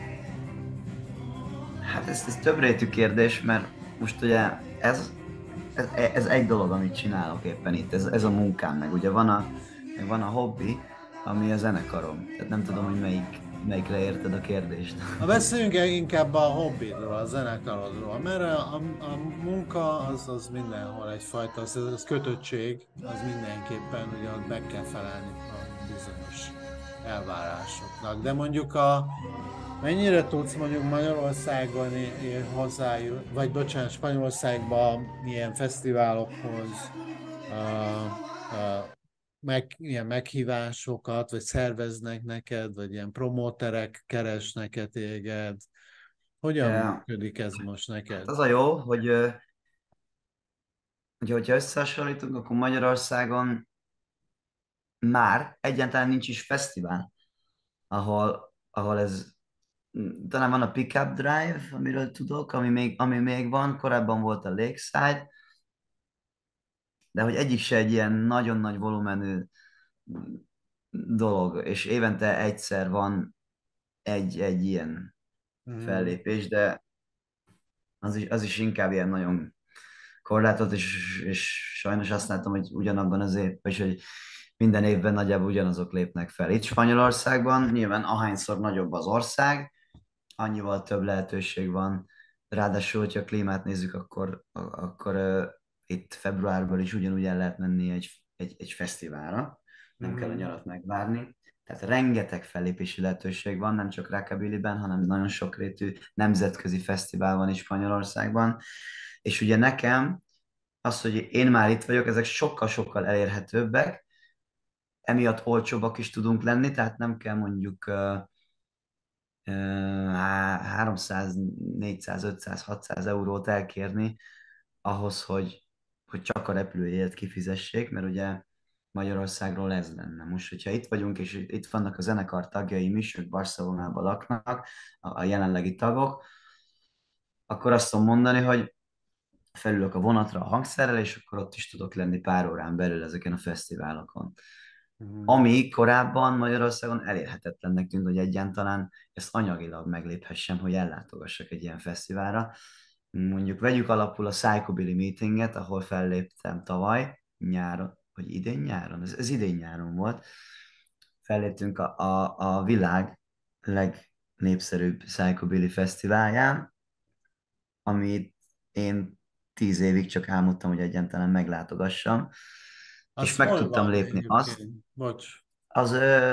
Hát ez, ez több rétű kérdés, mert most ugye ez, ez, ez egy dolog, amit csinálok éppen itt, ez, ez a munkám, meg ugye van a, meg van a hobbi, ami a zenekarom. Tehát nem tudom, hogy melyik, melyikre érted a kérdést. Ha beszéljünk inkább a hobbidról, a zenekarodról, mert a, a, a munka az, az mindenhol egyfajta, az, az kötöttség, az mindenképpen, ugye ott meg kell felelni a bizonyos elvárásoknak. De mondjuk a, mennyire tudsz mondjuk Magyarországon hozzájutni, vagy bocsánat, Spanyolországban ilyen fesztiválokhoz, uh, uh, meg, ilyen meghívásokat, vagy szerveznek neked, vagy ilyen promóterek keresnek téged. Hogyan Eh, működik ez most Hát neked? az a jó, hogy, ö, hogy hogyha összehasonlítunk, akkor Magyarországon már egyáltalán nincs is fesztivál, ahol, ahol ez talán van a Pickup Drive, amiről tudok, ami még, ami még van, korábban volt a Lakeside, de hogy egyik se egy ilyen nagyon nagy volumenű dolog, és évente egyszer van egy, egy ilyen Mhm. fellépés, de az is, az is inkább ilyen nagyon korlátot, és, és sajnos azt látom, hogy ugyanabban az évben, és hogy minden évben nagyjából ugyanazok lépnek fel. Itt Spanyolországban nyilván ahányszor nagyobb az ország, annyival több lehetőség van. Ráadásul, hogyha a klímát nézzük, akkor, akkor uh, itt februárban is ugyanúgy el lehet menni egy, egy, egy fesztiválra, nem kell a Mhm. nyarat megvárni. Tehát rengeteg fellépési lehetőség van, nem csak Rockabiliben, hanem nagyon sokrétű nemzetközi fesztivál van is Spanyolországban. És ugye nekem az, hogy én már itt vagyok, ezek sokkal-sokkal elérhetőbbek, emiatt olcsóbbak is tudunk lenni, tehát nem kell mondjuk uh, háromszáz, négyszáz, ötszáz, hatszáz eurót elkérni ahhoz, hogy, hogy csak a repülőjegyet kifizessék, mert ugye Magyarországról ez lenne. Most, hogyha itt vagyunk, és itt vannak a zenekar tagjaim is, ők Barcelonában laknak, a, a jelenlegi tagok, akkor azt tudom mondani, hogy felülök a vonatra a hangszerrel, és akkor ott is tudok lenni pár órán belül ezeken a fesztiválokon. Mhm. Ami korábban Magyarországon elérhetetlennek tűnt, hogy egyáltalán ezt anyagilag megléphessen, hogy ellátogassak egy ilyen fesztiválra. Mondjuk vegyük alapul a Psychobilly Meetinget, ahol felléptem tavaly nyáron, vagy idén nyáron, ez, ez idén nyáron volt. Felléptünk a, a, a világ legnépszerűbb Psychobilly fesztiválján, amit én tíz évig csak álmodtam, hogy egyáltalán meglátogassam, és Az meg hol tudtam van lépni azt. egyébként? Bocs. Az ö,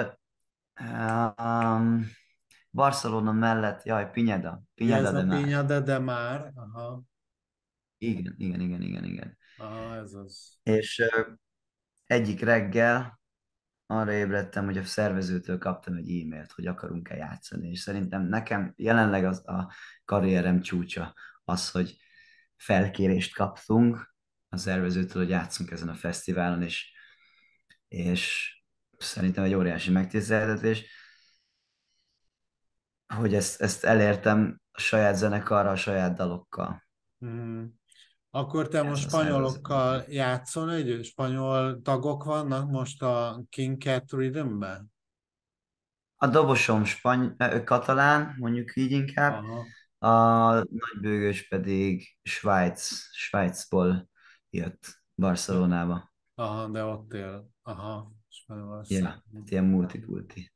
um, Barcelona mellett, jaj, Pineda, Pineda Piazza de Mar. Piña de de Mar. Aha. Igen, igen, igen, igen, igen. Aha, ez az. És ö, egyik reggel arra ébredtem, hogy a szervezőtől kaptam egy e-mailt, hogy akarunk-e játszani, és szerintem nekem jelenleg az a karrierem csúcsa az, hogy felkérést kaptunk a szervezőtől, hogy játszunk ezen a fesztiválon, és, és szerintem egy óriási megtiszteltetés, hogy ezt, ezt elértem a saját zenekarral, a saját dalokkal. Mhm. Akkor te Ez most a szervező. spanyolokkal játszol együtt? Spanyol tagok vannak most a King Cat Rhythmben? A dobosom spany, ö, katalán, mondjuk így inkább, Aha, a nagybőgős pedig Svájc, Svájcból jött Barcelonába. aha, de ott él. Aha, Spanyolország. Ja, hát ilyen multikulti.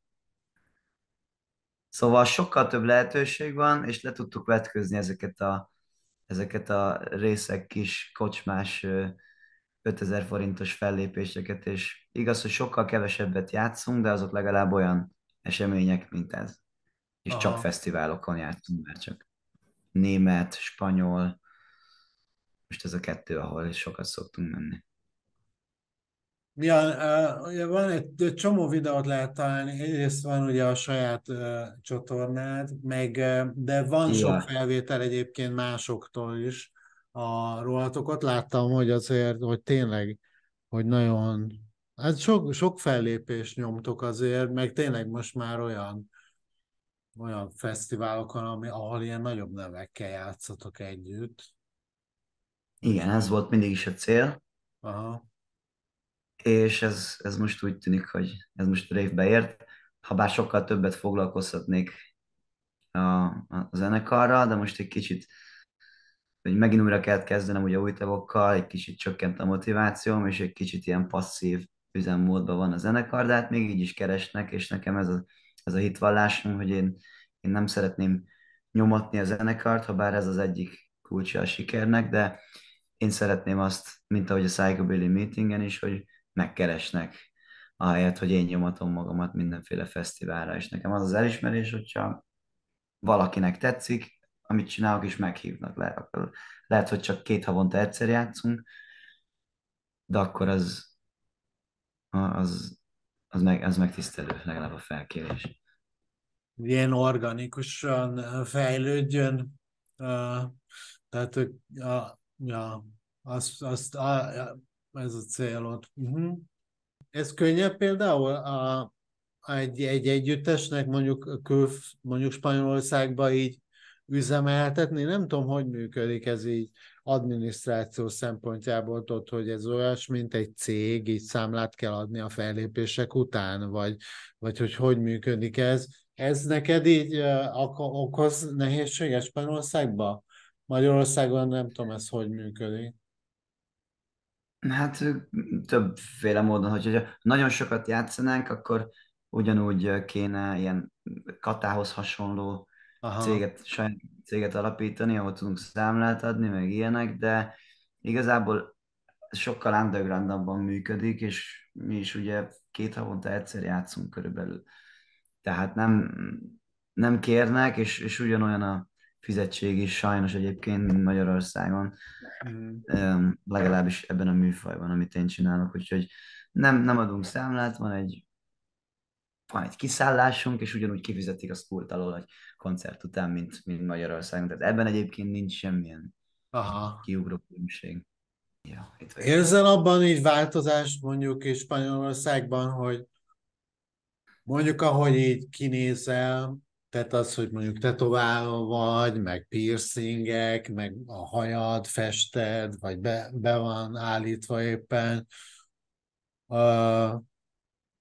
Szóval sokkal több lehetőség van, és le tudtuk vetközni ezeket a, ezeket a részek kis kocsmás ö, ötezer forintos fellépéseket, és igaz, hogy sokkal kevesebbet játszunk, de azok legalább olyan események, mint ez. És csak Aha. fesztiválokon játszunk, mert csak német, spanyol, most ez a kettő, ahol is sokat szoktunk menni. Ja, eh, ugye van egy, egy csomó videót lehet találni, egyrészt van ugye a saját uh, csatornád, meg, eh, de van sok Ja, felvétel egyébként másoktól is a rólatokat. Láttam, hogy azért, hogy tényleg, hogy nagyon, hát sok, sok fellépést nyomtok azért, meg tényleg most már olyan, olyan fesztiválokon, ami, ahol ilyen nagyobb nevekkel játszatok együtt. igen, ez Úgyhogy, volt mindig is a cél, aha, és ez, ez most úgy tűnik, hogy ez most révbe ért, ha bár sokkal többet foglalkozhatnék a, a zenekarral, de most egy kicsit, hogy megint újra kellett kezdenem ugye új tagokkal, egy kicsit csökkent a motivációm, és egy kicsit ilyen passzív üzemmódban van a zenekar, de hát még így is keresnek, és nekem ez a, ez a hitvallásom, hogy én, én nem szeretném nyomatni a zenekart, ha bár ez az egyik kulcsa a sikernek, de én szeretném azt, mint ahogy a Psychobilly Meetingen is, hogy megkeresnek, ahelyett, hogy én nyomatom magamat mindenféle fesztiválra, és nekem az az elismerés, hogyha valakinek tetszik, amit csinálok, és meghívnak le. Akkor lehet, hogy csak két havonta egyszer játszunk, de akkor az, az, az, meg, az megtisztelő, legalább a felkérés. ilyen organikusan fejlődjön. Uh, tehát, hogy ja, ja, azt, azt, a, ja, ez a célod. Uh-huh. Ez könnyebb például a, egy, egy együttesnek mondjuk, kül, mondjuk Spanyolországba így üzemeltetni. Nem tudom, hogy működik ez így adminisztráció szempontjából, tudod, hogy ez olyas, mint egy cég, így számlát kell adni a fellépések után, vagy, vagy hogy hogy működik ez. Ez neked így uh, okoz nehézséget Spanyolországba? Magyarországon nem tudom, ez hogy működik. Hát többféle módon, hogyha nagyon sokat játszanánk, akkor ugyanúgy kéne ilyen Katához hasonló Aha, céget, saját céget alapítani, ahol tudunk számlát adni, meg ilyenek, de igazából sokkal undergroundabban működik, és mi is ugye két havonta egyszer játszunk körülbelül. Tehát nem, nem kérnek, és, és ugyanolyan a fizetség is sajnos egyébként, mint Magyarországon, mm. Öm, legalábbis ebben a műfajban, amit én csinálok, úgyhogy nem, nem adunk számlát, van egy, van egy kiszállásunk, és ugyanúgy kifizetik a pult alól egy koncert után, mint, mint Magyarországon. Tehát ebben egyébként nincs semmilyen Aha. kiugró különbség. Ja, itt vagyok. Érzel abban így változást mondjuk is Spanyolországban, hogy mondjuk ahogy így kinézel, tehát az, hogy mondjuk tetoválva vagy, meg piercingek, meg a hajad fested, vagy be, be van állítva éppen,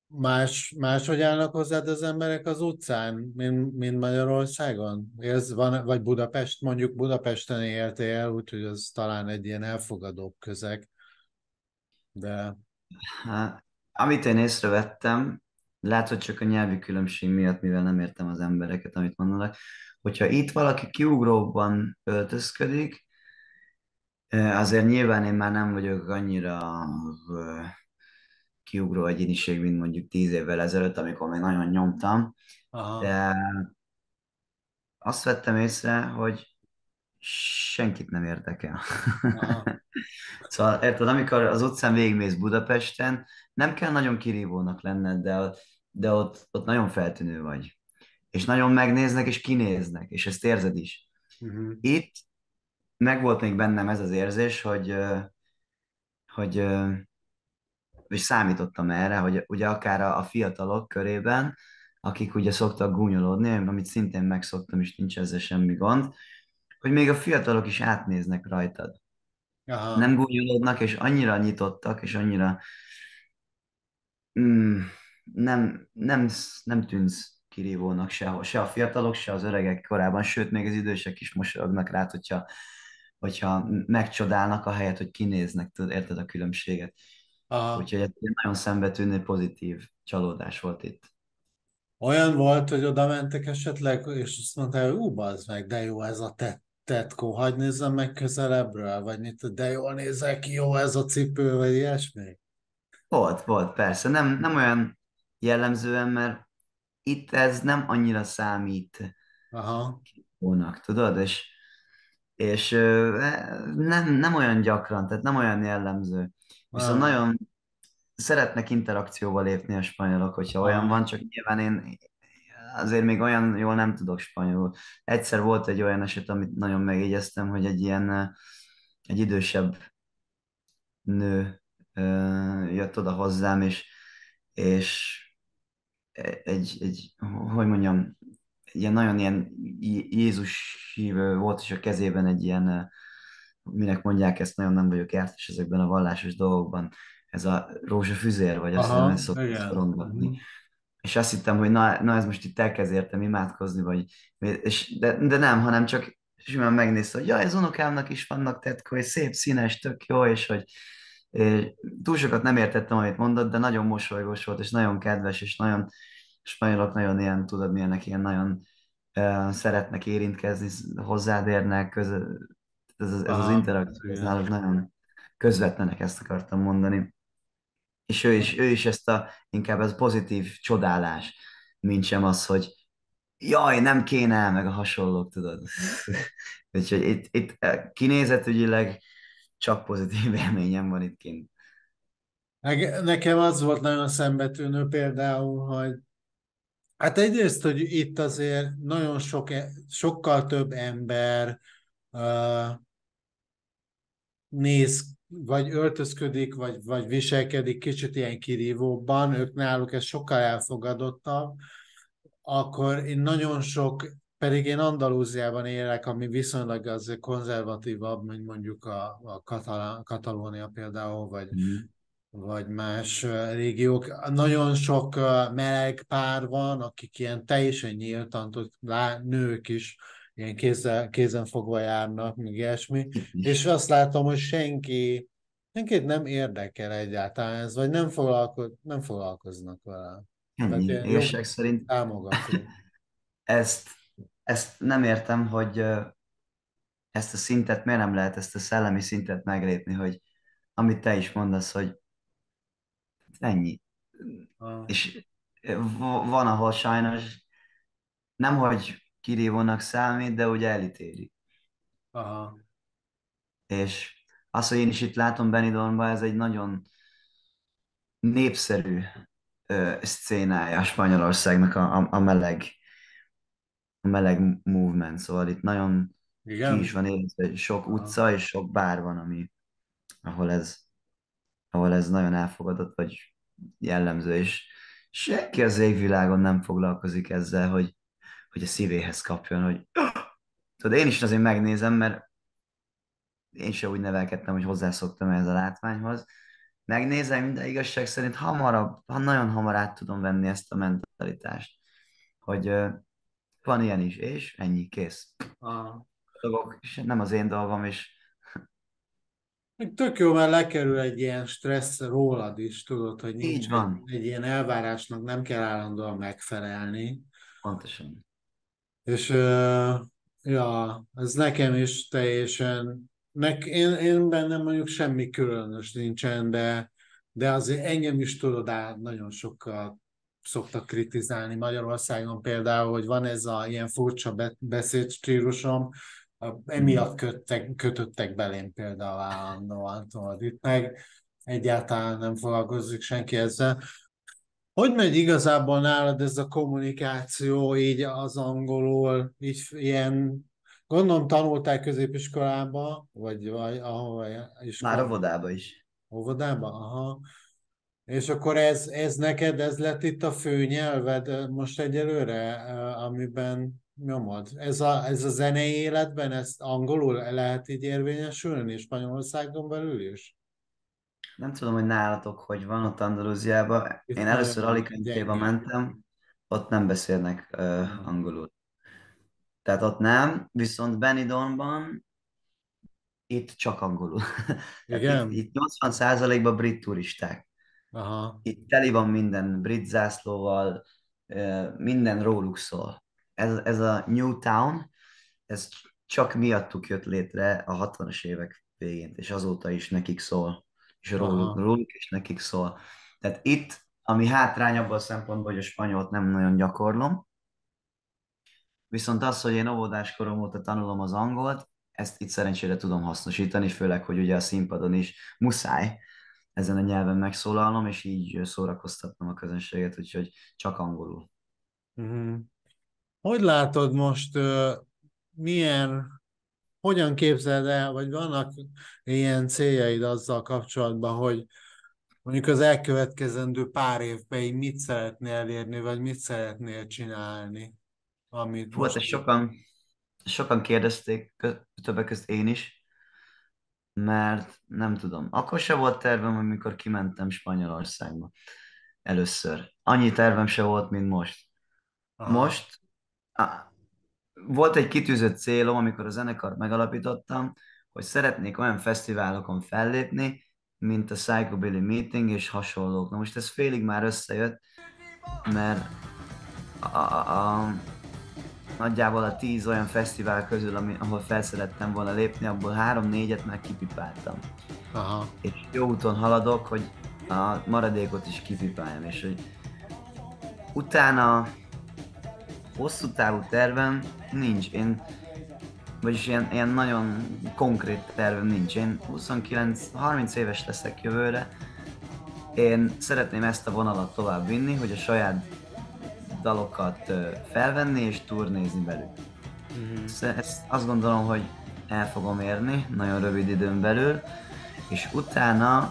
más, máshogy állnak hozzád az emberek az utcán, mint, mint Magyarországon? Ez van, vagy Budapest, mondjuk Budapesten éltél, úgyhogy az talán egy ilyen elfogadóbb közeg, de Hát, amit én észrevettem, lehet, hogy csak a nyelvi különbség miatt, mivel nem értem az embereket, amit mondanak, hogyha itt valaki kiugróban öltözködik, eh, azért nyilván én már nem vagyok annyira eh, kiugró egyéniség, mint mondjuk tíz évvel ezelőtt, amikor még nagyon nyomtam, aha, de azt vettem észre, hogy senkit nem érdekel. aha, Szóval érted, amikor az utcán végigmész Budapesten, nem kell nagyon kirívónak lenned, de, de ott, ott nagyon feltűnő vagy. És nagyon megnéznek, és kinéznek, és ezt érzed is. uh-huh. Itt megvolt még bennem ez az érzés, hogy, ö, hogy ö, és számítottam erre, hogy ugye akár a, a fiatalok körében, akik ugye szoktak gúnyolódni, amit szintén megszoktam, és nincs ezzel semmi gond, hogy még a fiatalok is átnéznek rajtad. Aha, Nem gúnyolódnak, és annyira nyitottak, és annyira mm, nem, nem, nem tűnsz kirívónak sehol. Se a fiatalok, se az öregek korában, sőt, még az idősek is mosolyognak rád, hogyha, hogyha megcsodálnak a helyet, hogy kinéznek, tudod, érted a különbséget. aha. Úgyhogy ez egy nagyon szembetűnő pozitív csalódás volt itt. Olyan volt, hogy oda mentek esetleg, és azt mondták, hogy ú, bazd meg, de jó ez a tet tetkó, hagyd nézzem meg közelebbről, vagy mit, de jól nézel ki, jó ez a cipő, vagy ilyesmi. Volt, volt, persze. Nem, nem olyan jellemzően, mert itt ez nem annyira számít Aha, hónak, tudod, és, és ö, nem, nem olyan gyakran, tehát nem olyan jellemző. Viszont aha, nagyon szeretnek interakcióba lépni a spanyolok, hogyha olyan aha, van, csak nyilván én azért még olyan jól nem tudok spanyolul. Egyszer volt egy olyan eset, amit nagyon megjegyeztem, hogy egy ilyen ö, egy idősebb nő ö, jött oda hozzám, és, és egy, egy, hogy mondjam, ilyen nagyon ilyen Jé- Jézus hívő volt, és a kezében egy ilyen, ö, minek mondják ezt, nagyon nem vagyok jártas ezekben a vallásos dolgokban, ez a rózsafüzér, vagy azt hiszem, ezt aha, szokták igen. szorongatni. Uh-huh. És azt hittem, hogy na, na ez most itt elkezd értem imádkozni, vagy, és, de, de nem, hanem csak simán megnézte, hogy ja, ez unokámnak is vannak tetkó, és szép, színes, tök jó, és hogy és túl sokat nem értettem, amit mondott, de nagyon mosolygós volt, és nagyon kedves, és nagyon spanyolok nagyon ilyen, tudod, milyenek, ilyen nagyon uh, szeretnek érintkezni, hozzád érnek, köz, ez, az- ez az Aha, interakció, ez igen. náluk nagyon közvetlenek, ezt akartam mondani. És ő is, ő is ezt a, inkább ez pozitív csodálás, mint sem az, hogy jaj, nem kéne, meg a hasonlók, tudod. Úgyhogy itt, itt eh, kinézetügyileg csak pozitív élményem van itt kint. Neg- Nekem az volt nagyon szembetűnő például, hogy hát egyrészt, hogy itt azért nagyon sok, e- sokkal több ember uh, néz, vagy öltözködik, vagy, vagy viselkedik kicsit ilyen kirívóbban, ők náluk ez sokkal elfogadottabb, akkor én nagyon sok, pedig én Andalúziában élek, ami viszonylag azért konzervatívabb, mint mondjuk a, a Katalá, Katalónia például, vagy, Mhm. vagy más ö, régiók. Nagyon sok ö, meleg pár van, akik ilyen teljesen nyíltan, tud- lá- nők is, ilyen kézzel, kézen fogva járnak, még ilyesmi, Itt és is. azt látom, hogy senki, senkit nem érdekel egyáltalán ez, vagy nem, foglalko, nem foglalkoznak vele. Vagy Ennyi. ilyen jog Igazság szerint támogató. ezt, ezt nem értem, hogy ö, ezt a szintet, miért nem lehet ezt a szellemi szintet meglépni, hogy amit te is mondasz, hogy ennyi. Ah, És v- van, ahol sajnos nem, hogy kirívónak számít, de ugye elítéli. aha, És az, hogy én is itt látom Benidormban, ez egy nagyon népszerű ö, szcénája Spanyolországnak a, a, a meleg, a meleg movement, szóval itt nagyon ki is igen? van élve, sok Aha. utca és sok bár van, ami, ahol ez, ahol ez nagyon elfogadott, vagy jellemző, és senki az égvilágon nem foglalkozik ezzel, hogy, hogy a szívéhez kapjon, hogy tudod, én is azért megnézem, mert én sem úgy nevelkedtem, hogy hozzászoktam ehhez a látványhoz, megnézem, de igazság szerint hamarabb, ha nagyon hamar át tudom venni ezt a mentalitást, hogy ö, van ilyen is, és ennyi, kész. Ah. Dolgok, és nem az én dolgom, és Még tök jó, mert lekerül egy ilyen stressz rólad is, tudod, hogy nincs így egy, van, egy ilyen elvárásnak, nem kell állandóan megfelelni. pontosan. És ö, ja, ez nekem is teljesen, nek, én, én bennem mondjuk semmi különös nincsen, de, de azért engem is tudod, át nagyon sokkal szoktak kritizálni Magyarországon például, hogy van ez a ilyen furcsa be, beszédstílusom, a- emiatt köttek, kötöttek belém például állandóan, tudod, itt meg egyáltalán nem foglalkozik senki ezzel. Hogy megy igazából nálad ez a kommunikáció így az angolul, így ilyen, gondolom tanultál középiskolába, vagy, vagy ahova Már iskola, óvodába is. óvodába, aha. És akkor ez, ez neked, ez lett itt a főnyelved eh, most egyelőre, eh, amiben nyomod. Ez a, ez a zenei életben, ezt angolul lehet így érvényesülni, Spanyolországon belül is? Nem tudom, hogy nálatok hogy van ott Andalúziában. Én Itt először nagyon Alicante-ba gyengé. mentem, ott nem beszélnek uh, Aha. angolul. Tehát ott nem, viszont Benidormban itt csak angolul. Tehát itt, Igen? itt nyolcvan százalékban brit turisták. Aha. Itt teli van minden brit zászlóval, uh, minden róluk szól. Ez, ez a New Town, ez csak miattuk jött létre a hatvanas évek végén, és azóta is nekik szól, és róluk, Aha. róluk is nekik szól. Tehát itt, ami hátrány abban a szempontból, hogy a spanyolt nem nagyon gyakorlom, viszont az, hogy én óvodás korom óta tanulom az angolt, ezt itt szerencsére tudom hasznosítani, főleg, hogy ugye a színpadon is muszáj ezen a nyelven megszólalnom, és így szórakoztatnom a közönséget, úgyhogy csak angolul. Mhm. Hogy látod most, ö, milyen, hogyan képzeled el, vagy vannak ilyen céljaid azzal kapcsolatban, hogy mondjuk az elkövetkezendő pár évben így mit szeretnél elérni, vagy mit szeretnél csinálni, amit Fú, hát most ezt így... sokan, sokan kérdezték, kö- többek között én is, mert nem tudom. Akkor se volt tervem, amikor kimentem Spanyolországba először. Annyi tervem se volt, mint most. Aha, Most á, volt egy kitűzött célom, amikor a zenekart megalapítottam, hogy szeretnék olyan fesztiválokon fellépni, mint a Psychobilly Meeting és hasonlók. Na most ez félig már összejött, mert a, a, a, nagyjából a tíz olyan fesztivál közül, ami, ahol fel szerettem volna lépni, abból három-négyet már kipipáltam. aha, És jó úton haladok, hogy a maradékot is kipipáljam, és hogy utána hosszú távú tervem nincs. Én, vagyis ilyen, ilyen nagyon konkrét tervem nincs. Én huszonkilenc harminc éves leszek jövőre. Én szeretném ezt a vonalat tovább vinni, hogy a saját dalokat ö, felvenni és turnézni velük. mhm, Ezt, ezt azt gondolom, hogy el fogom érni nagyon rövid időn belül, és utána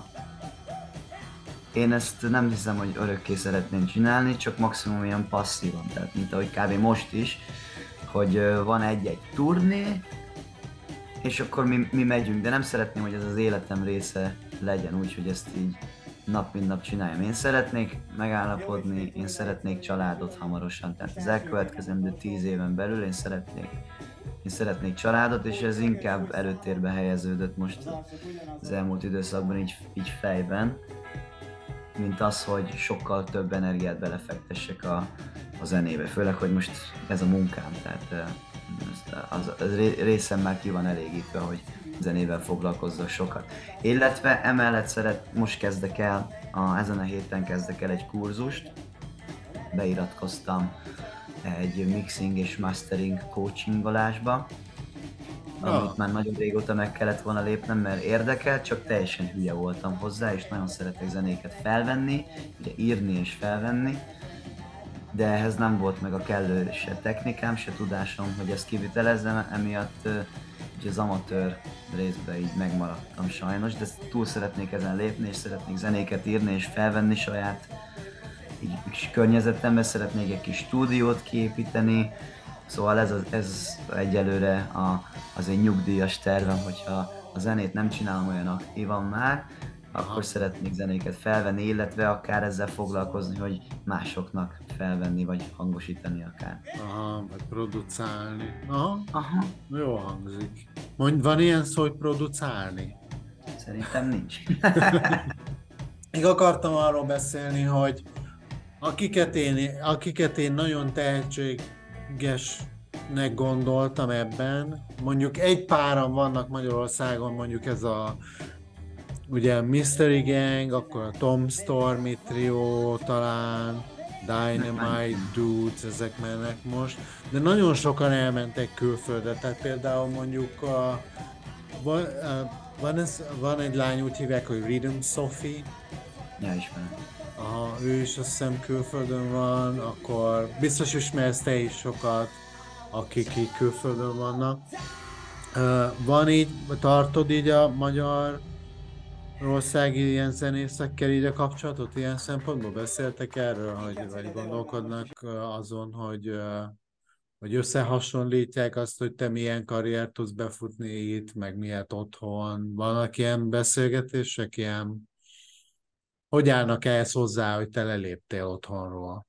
én ezt nem hiszem, hogy örökké szeretném csinálni, csak maximum ilyen passzívan, tehát mint ahogy kb. Most is, hogy ö, van egy-egy turné, és akkor mi, mi megyünk, de nem szeretném, hogy ez az életem része legyen, úgyhogy ezt így nap mint nap csináljam. Én szeretnék megállapodni, én szeretnék családot hamarosan, tehát az elkövetkezendő tíz éven belül én szeretnék, én szeretnék családot, és ez inkább előtérbe helyeződött most az elmúlt időszakban így, így fejben, mint az, hogy sokkal több energiát belefektessek a, a zenébe. Főleg, hogy most ez a munkám, tehát eh, az, az részem már ki van elégítve, hogy zenével foglalkozzak sokat. Illetve emellett szeret, most kezdek el, a, ezen a héten kezdek el egy kurzust, beiratkoztam egy mixing és mastering coachingolásba, amit ja, már nagyon régóta meg kellett volna lépnem, mert érdekel, csak teljesen hülye voltam hozzá, és nagyon szeretek zenéket felvenni, ugye írni és felvenni, de ehhez nem volt meg a kellő se technikám, se tudásom, hogy ezt kivitelezzem, emiatt uh, ugye az amatőr részben így megmaradtam sajnos, de túl szeretnék ezen lépni, és szeretnék zenéket írni és felvenni saját így kis környezetembe, szeretnék egy kis stúdiót kiépíteni, szóval ez, az, ez egyelőre a, az egy nyugdíjas tervem, hogyha a zenét nem csinálom olyan aktívan már, akkor Aha. szeretnék zenéket felvenni, illetve akár ezzel foglalkozni, hogy másoknak felvenni, vagy hangosítani akár. Aha, vagy producálni. Aha, Aha, jó hangzik. Mondj, van ilyen szó, hogy producálni? szerintem nincs. Még akartam arról beszélni, hogy akiket én, akiket én nagyon tehetségesnek gondoltam ebben, mondjuk egy páran vannak Magyarországon, mondjuk ez a ugye Mystery Gang, akkor a Tom Stormy Trio talán, Nek már Dynamite nincsen. Dudes, ezek mennek most, de nagyon sokan elmentek külföldre, tehát például mondjuk a, van, a- van, ez, van egy lány, úgy hívják, hogy Rhythm Sophie, Ja, ismerem. aha, ő is azt hiszem külföldön van, akkor biztos ismersz te is sokat, akik így külföldön vannak. Ö, Van így, tartod így a magyar országi ilyen zenészekkel így a kapcsolatot, ilyen szempontból beszéltek erről, hogy vagy gondolkodnak ö, azon, hogy, ö, hogy összehasonlítják azt, hogy te milyen karriert tudsz befutni itt, meg miért otthon. Vannak ilyen beszélgetések, ilyen, hogy állnak ehhez hozzá, hogy te leléptél otthonról?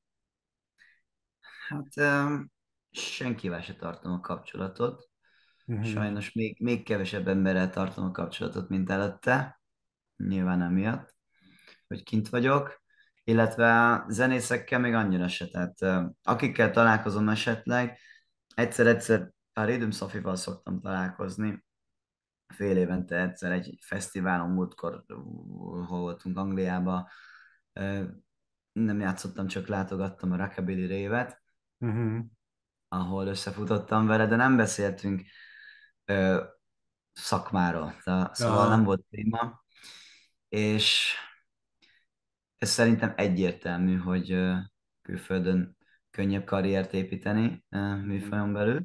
Hát um, senkivel se tartom a kapcsolatot. Mhm. Sajnos még, még kevesebb emberrel tartom a kapcsolatot, mint előtte. Nyilván emiatt, hogy kint vagyok. Illetve zenészekkel még annyira se. Tehát uh, akikkel találkozom esetleg, egyszer-egyszer a Rhythm Sophie-val szoktam találkozni, fél évente egyszer egy fesztiválon, múltkor, uh, hol voltunk Angliába, uh, nem játszottam, csak látogattam a Rockabilly révet, Mhm. ahol összefutottam vele, de nem beszéltünk uh, szakmáról, de, szóval nem Aha. volt téma, és ez szerintem egyértelmű, hogy uh, külföldön könnyebb karriert építeni uh, Mhm. műfajon belül.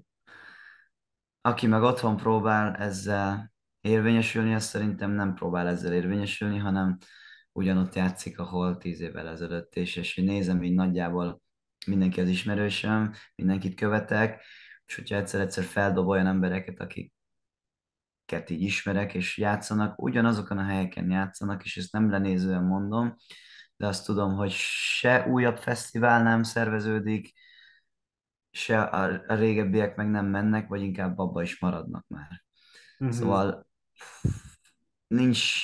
Aki meg otthon próbál ezzel érvényesülni, az szerintem nem próbál ezzel érvényesülni, hanem ugyanott játszik, ahol tíz évvel ezelőtt, és, és én nézem így nagyjából mindenki az ismerősöm, mindenkit követek, és hogyha egyszer-egyszer feldob olyan embereket, akiket így ismerek, és játszanak, ugyanazokon a helyeken játszanak, és ezt nem lenézően mondom, de azt tudom, hogy se újabb fesztivál nem szerveződik, se a, a régebbiek meg nem mennek, vagy inkább abba is maradnak már. Mhm. Szóval nincs,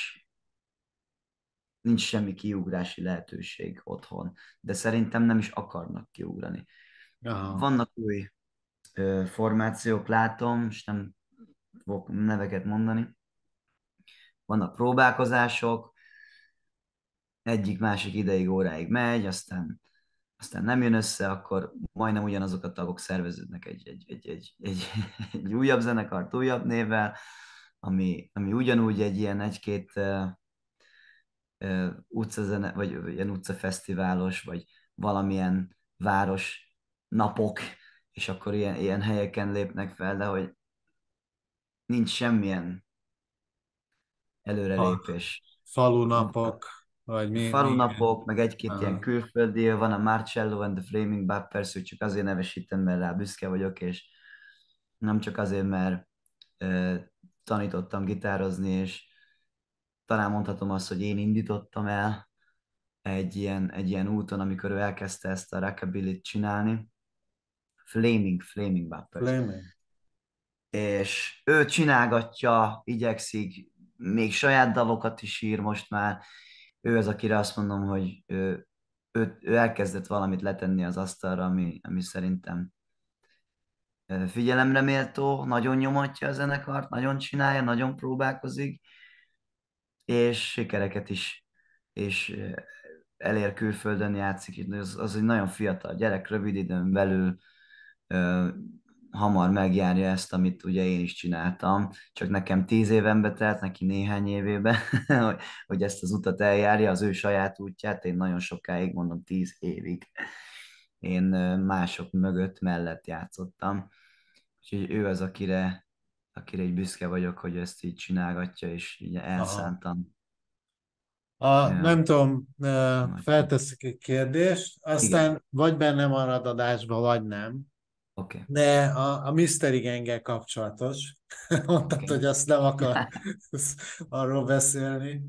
nincs semmi kiugrási lehetőség otthon, de szerintem nem is akarnak kiugrani. Aha. Vannak új ö, formációk, látom, és nem fogok neveket mondani. Vannak próbálkozások, egyik-másik ideig, óráig megy, aztán, aztán nem jön össze, akkor majdnem ugyanazok a tagok szerveződnek egy, egy, egy, egy, egy, egy újabb zenekart, újabb névvel, ami, ami ugyanúgy egy ilyen egy-két utcazene, vagy ilyen utcafesztiválos, vagy valamilyen város napok, és akkor ilyen, ilyen helyeken lépnek fel, de hogy nincs semmilyen Fa, előrelépés. falunapok, vagy mi, mi igen. Falunapok, meg egy-két ilyen Aha. külföldi, van a Marcello and the Flaming Buppers, hogy csak azért nevesítem, mert rá büszke vagyok, és nem csak azért, mert ö, tanítottam gitározni, és talán mondhatom azt, hogy én indítottam el egy ilyen, egy ilyen úton, amikor ő elkezdte ezt a rockabilly-t csinálni, Flaming, Flaming Buppers. Flaming. És ő csinálgatja, igyekszik, még saját dalokat is ír most már. Ő az, akire azt mondom, hogy ő, ő, ő elkezdett valamit letenni az asztalra, ami, ami szerintem figyelemre méltó, nagyon nyomatja a zenekart, nagyon csinálja, nagyon próbálkozik, és sikereket is, és elér külföldön játszik, az, az egy nagyon fiatal gyerek, rövid időn belül ö, hamar megjárja ezt, amit ugye én is csináltam, csak nekem tíz évenbe telt, neki néhány évébe, hogy, hogy ezt az utat eljárja, az ő saját útját, én nagyon sokáig, mondom tíz évig, én ö, mások mögött, mellett játszottam, úgyhogy ő az, akire, akire így büszke vagyok, hogy ezt így csinálgatja, és így Aha. elszántan. A, Ja, nem tudom, ö, majd. felteszek egy kérdést, Igen, aztán vagy benne marad adásba, vagy nem. oké, okay. De a, a Mystery Gang-gel kapcsolatos. Mondtad, Oké. hogy azt nem akar arról beszélni.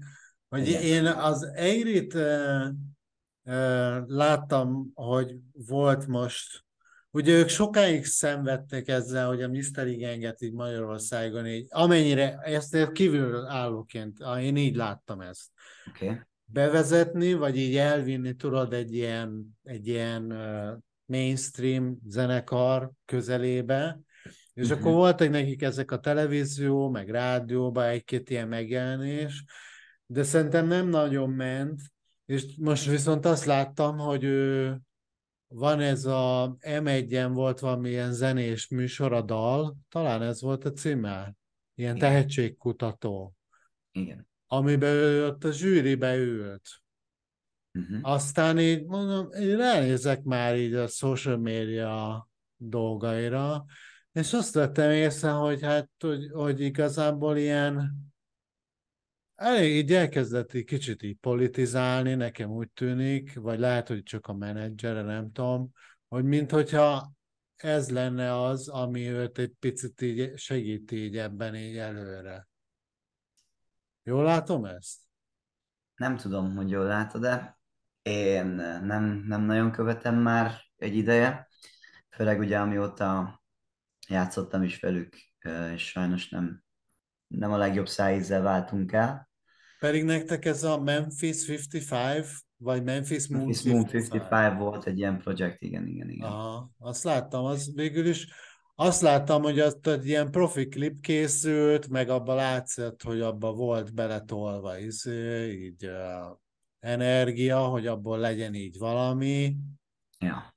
Hogy Igen. én az Egrit uh, uh, láttam, hogy volt most, ugye ők sokáig szenvedtek ezzel, hogy a Mystery Ganget így Magyarországon így, amennyire ezt kívül állóként, én így láttam ezt Oké. Okay. bevezetni, vagy így elvinni, tudod, egy ilyen, egy ilyen uh, mainstream zenekar közelébe, és akkor Uh-huh. voltak nekik ezek a televízió, meg rádióban egy-két ilyen megjelenés, de szerintem nem nagyon ment, és most viszont azt láttam, hogy ő, van ez a em egyen volt valamilyen zenés műsor, a Dal, talán ez volt a címe, ilyen Igen. tehetségkutató, Igen. amiben ő ott a zsűribe ült. Uh-huh. Aztán így mondom, én ránézek már így a social media dolgaira, és azt vettem észre, hogy hát, hogy, hogy igazából ilyen elég így elkezdett egy kicsit így politizálni, nekem úgy tűnik, vagy lehet, hogy csak a menedzsere, nem tudom, hogy minthogyha ez lenne az, ami őt egy picit így segíti így ebben így előre. Jól látom ezt? Nem tudom, hogy jól látod-e. Én nem, nem nagyon követem már egy ideje, főleg ugye amióta játszottam is velük, és sajnos nem, nem a legjobb szájízzel váltunk el. Pedig nektek ez a Memphis ötvenöt, vagy Memphis Moon Memphis Moon ötvenöt? ötvenöt volt egy ilyen projekt, igen, igen, igen. Aha, azt láttam, az végül is azt láttam, hogy ott egy ilyen profi klip készült, meg abban látszott, hogy abba volt beletolva izé, így uh, energia, hogy abból legyen így valami. Ja.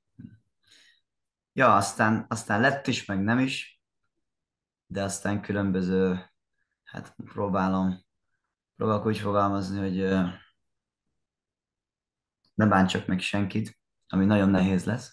Ja, aztán, aztán lett is, meg nem is, de aztán különböző, hát próbálom, próbálok úgy fogalmazni, hogy ö, ne bántsak meg senkit, ami nagyon nehéz lesz.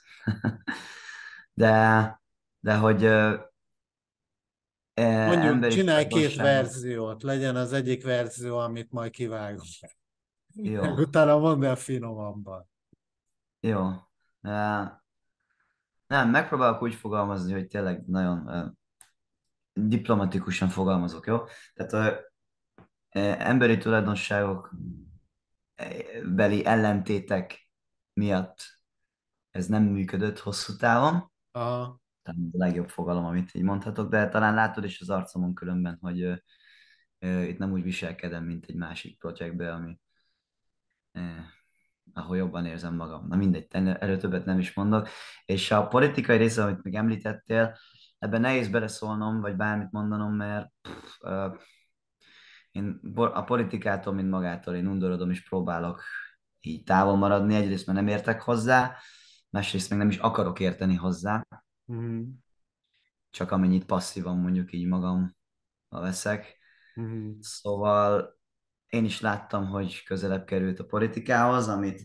De, de hogy ö, e, Mondjuk, emberi csinálj két tulajdonságok, verziót, legyen az egyik verzió, amit majd kivágunk. Meg jó, utána mondd el finomabban. jó. E, nem, megpróbálok úgy fogalmazni, hogy tényleg nagyon ö, diplomatikusan fogalmazok, jó? Tehát ö, e, emberi tulajdonságok e, beli ellentétek miatt ez nem működött hosszú távon. Aha. Talán ez a legjobb fogalom, amit így mondhatok, de talán látod is az arcomon különben, hogy ö, ö, itt nem úgy viselkedem, mint egy másik projektbe, ami ö, ahol jobban érzem magam. Na mindegy, enne- erről többet nem is mondok. És a politikai része, amit még említettél, ebben nehéz beleszólnom, vagy bármit mondanom, mert pff, ö, én bo- a politikától, mint magától, én undorodom és próbálok így távol maradni. Egyrészt, mert nem értek hozzá, másrészt meg nem is akarok érteni hozzá, Mhm. csak amennyit passzívan mondjuk így magam veszek. Mhm. Szóval én is láttam, hogy közelebb került a politikához, amit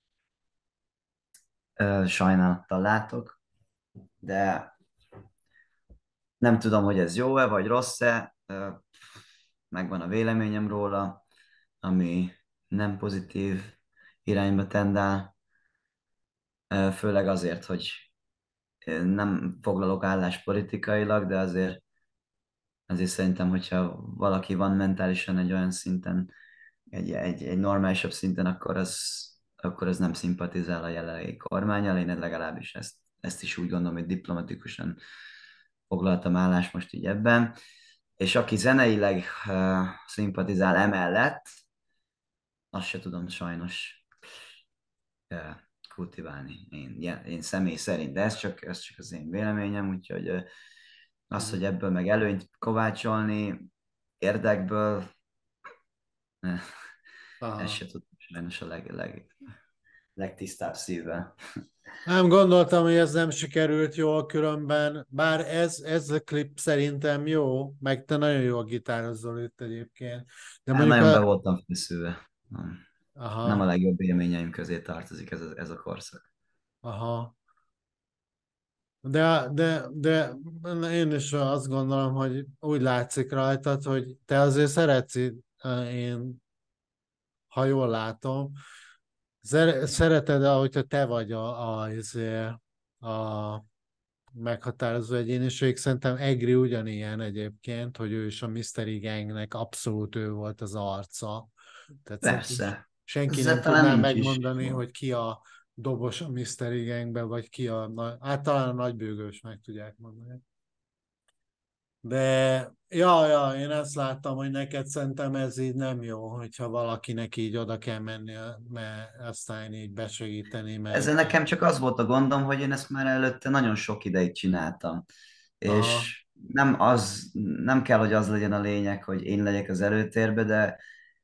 ö, sajnálattal látok, de nem tudom, hogy ez jó-e vagy rossz-e. Ö, megvan a véleményem róla, ami nem pozitív irányba tendál, ö, főleg azért, hogy ö, nem foglalok állást politikailag, de azért, azért szerintem, hogyha valaki van mentálisan egy olyan szinten, egy, egy, egy normálisabb szinten, akkor az, akkor az nem szimpatizál a jelenlegi kormánnyal. Én legalábbis ezt, ezt is úgy gondolom, hogy diplomatikusan foglaltam állást most így ebben. És aki zeneileg uh, szimpatizál emellett, azt se tudom sajnos uh, kultiválni én, ja, én személy szerint, de ez csak, ez csak az én véleményem, úgyhogy uh, az, hogy Mhm. ebből meg előnyt kovácsolni érdekből, uh, ezt Aha. se tudom sajnos a leg, leg, legtisztább szívvel. Nem gondoltam, hogy ez nem sikerült jól különben, bár ez, ez a klip szerintem jó, meg te nagyon jól gitározol itt egyébként. De Hát mondjuk nagyon be a... voltam feszülve. Nem, nem a Aha, legjobb élményeim közé tartozik ez a, ez a korszak. aha. De, de, de én is azt gondolom, hogy úgy látszik rajtad, hogy te azért szeretsz, én, ha jól látom, Szer- szereted, ahogyha te vagy a, a, izé, a meghatározó egyéniség. Szerintem Egri ugyanilyen egyébként, hogy ő is a Mystery Gangnek abszolút ő volt az arca. Tehát szerintem Persze. senki Ezzel nem talán tudná nincs is. megmondani, hogy ki a dobos a Mystery Gangben, vagy ki a, na- hát talán a nagybőgős meg tudják mondani. De, ja, ja, én ezt láttam, hogy neked szerintem ez így nem jó, hogyha valakinek így oda kell menni, mert aztán így besegíteni, Ezzel meg... nekem csak az volt a gondom, hogy én ezt már előtte nagyon sok ideig csináltam. Aha, És nem az, nem kell, hogy az legyen a lényeg, hogy én legyek az előtérbe, de,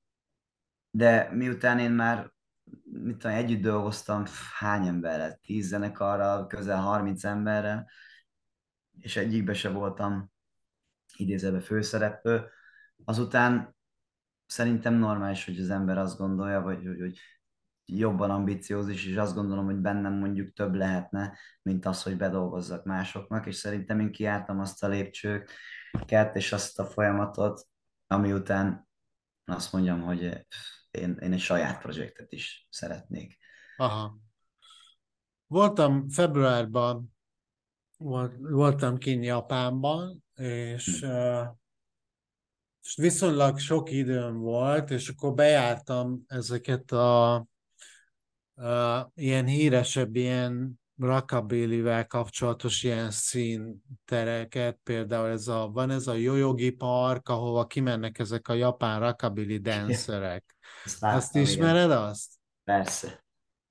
de miután én már mit tudom, együtt dolgoztam, pff, hány emberrel, tíz zenekarral, közel harminc emberrel, és egyikbe se voltam idézőben főszereplő, azután szerintem normális, hogy az ember azt gondolja, vagy hogy, hogy jobban ambiciózus, és azt gondolom, hogy bennem mondjuk több lehetne, mint az, hogy bedolgozzak másoknak, és szerintem én kiálltam azt a lépcsőket és azt a folyamatot, ami után azt mondjam, hogy én, én egy saját projektet is szeretnék. aha. Voltam februárban, volt, voltam kint Japánban, és, Hm. uh, és viszonylag sok időm volt, és akkor bejártam ezeket a uh, ilyen híresebb, ilyen rockabilly-vel kapcsolatos ilyen színtereket, például ez a, van ez a Yoyogi Park, ahova kimennek ezek a japán rockabilly dancerek. Ezt Azt láttam, igen. ismered azt? Persze.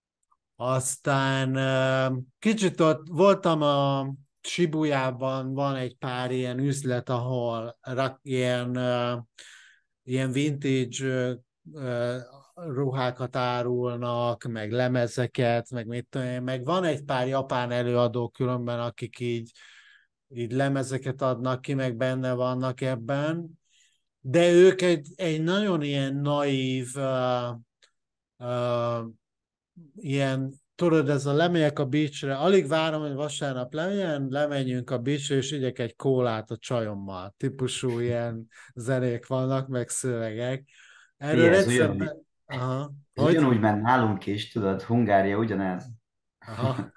Aztán uh, kicsit ott voltam a Shibujában, van egy pár ilyen üzlet, ahol rak, ilyen, uh, ilyen vintage uh, ruhákat árulnak, meg lemezeket, meg mit tudom én, meg van egy pár japán előadó különben, akik így, így lemezeket adnak ki, meg benne vannak ebben, de ők egy, egy nagyon ilyen naív, uh, uh, ilyen, tudod, ez a lemegyek a beachre, alig várom, hogy vasárnap lemegyen, lemenjünk a beachre, és igyek egy kólát a csajommal. Típusú ilyen zenék vannak, meg szövegek. Figyelj, Erről ez egyszer... ugyanúgy, Be... Aha, ez hogy? ugyanúgy ment nálunk is, tudod, Hungária ugyanez. Aha.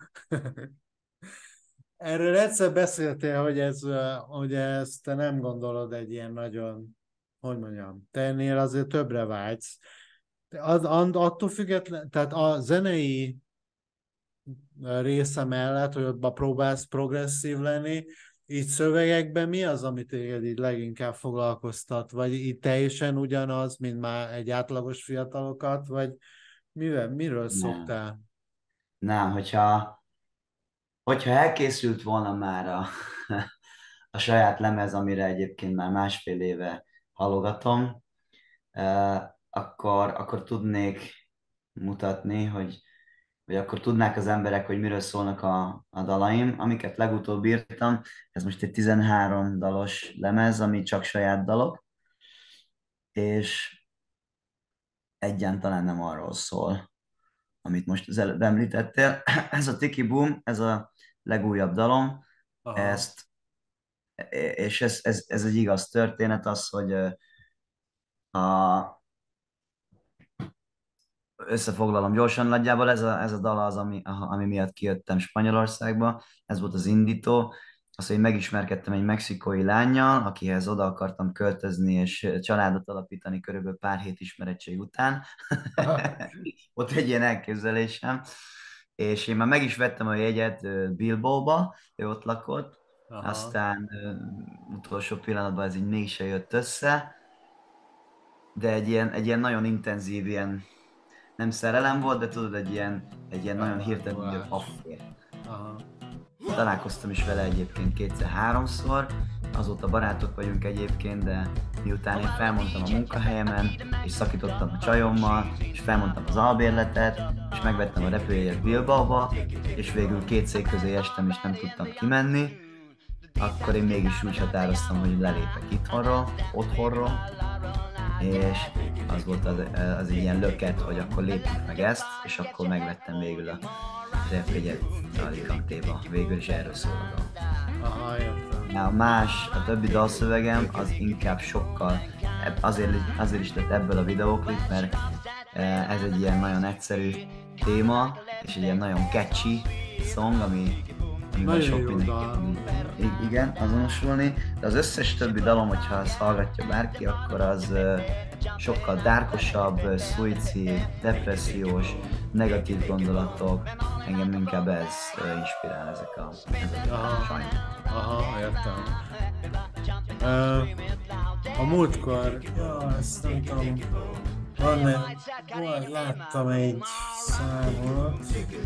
Erről egyszer beszéltél, hogy, ez, hogy ezt te nem gondolod egy ilyen nagyon, hogy mondjam, te ennél azért többre vágysz. Az, attól független, tehát a zenei része mellett, hogy ott próbálsz progresszív lenni, így szövegekben mi az, amit téged így leginkább foglalkoztat? Vagy így teljesen ugyanaz, mint már egy átlagos fiatalokat, vagy mivel, miről Nem. szoktál? Nem, hogyha, hogyha elkészült volna már a, a saját lemez, amire egyébként már másfél éve halogatom, eh, akkor, akkor tudnék mutatni, hogy, vagy akkor tudnák az emberek, hogy miről szólnak a, a dalaim, amiket legutóbb írtam. Ez most egy tizenhárom dalos lemez, ami csak saját dalok, és egyáltalán nem arról szól, amit most az előbb említettél. Ez a Tiki Boom, ez a legújabb dalom, Aha, ezt, és ez, ez, ez egy igaz történet, az, hogy eh, a, összefoglalom gyorsan, nagyjából ez a, ez a dal az, ami, ami miatt kijöttem Spanyolországba, ez volt az indító, az, hogy megismerkedtem egy mexikói lánnyal, akihez oda akartam költözni és családot alapítani körülbelül pár hét ismerettség után. aha, Ott egy ilyen elképzelésem, és én már meg is vettem a jegyet ö, Bilbaóba, ő ott lakott, aha, aztán ö, utolsó pillanatban ez így mégse jött össze, de egy ilyen, egy ilyen nagyon intenzív, ilyen nem szerelem volt, de tudod, egy ilyen, egy ilyen nagyon hirtelen fellángolás. affér. Aha, Találkoztam is vele egyébként kétszer-háromszor, azóta barátok vagyunk egyébként, de miután én felmondtam a munkahelyemen, és szakítottam a csajommal, és felmondtam az albérletet, és megvettem a repülőjegyet Bilbaóba, és végül két szék közé estem, és nem tudtam kimenni, akkor én mégis úgy határoztam, hogy lelépek itthonról, otthonról, és az volt az, az egy ilyen löket, hogy akkor lépjük meg ezt, és akkor megvettem végül a repjegyet Alicantéba. Végül is erről szól a dal. aha, értem. A más, a többi dalszövegem az inkább sokkal, azért, azért is lett ebből a videóklip, mert ez egy ilyen nagyon egyszerű téma, és egy ilyen nagyon catchy song, ami, amivel Nagyon sok jó dal. mindenki igen, azonosulni, de az összes többi dalom, hogyha azt hallgatja bárki, akkor az sokkal dárkosabb, szuicid, depressziós, negatív gondolatok, engem inkább ez ö, inspirál, ezek a, ez a Aha, sajnos. aha, értem. Ö, a múltkor, ja, ezt nem tudom, van, van, láttam egy számot,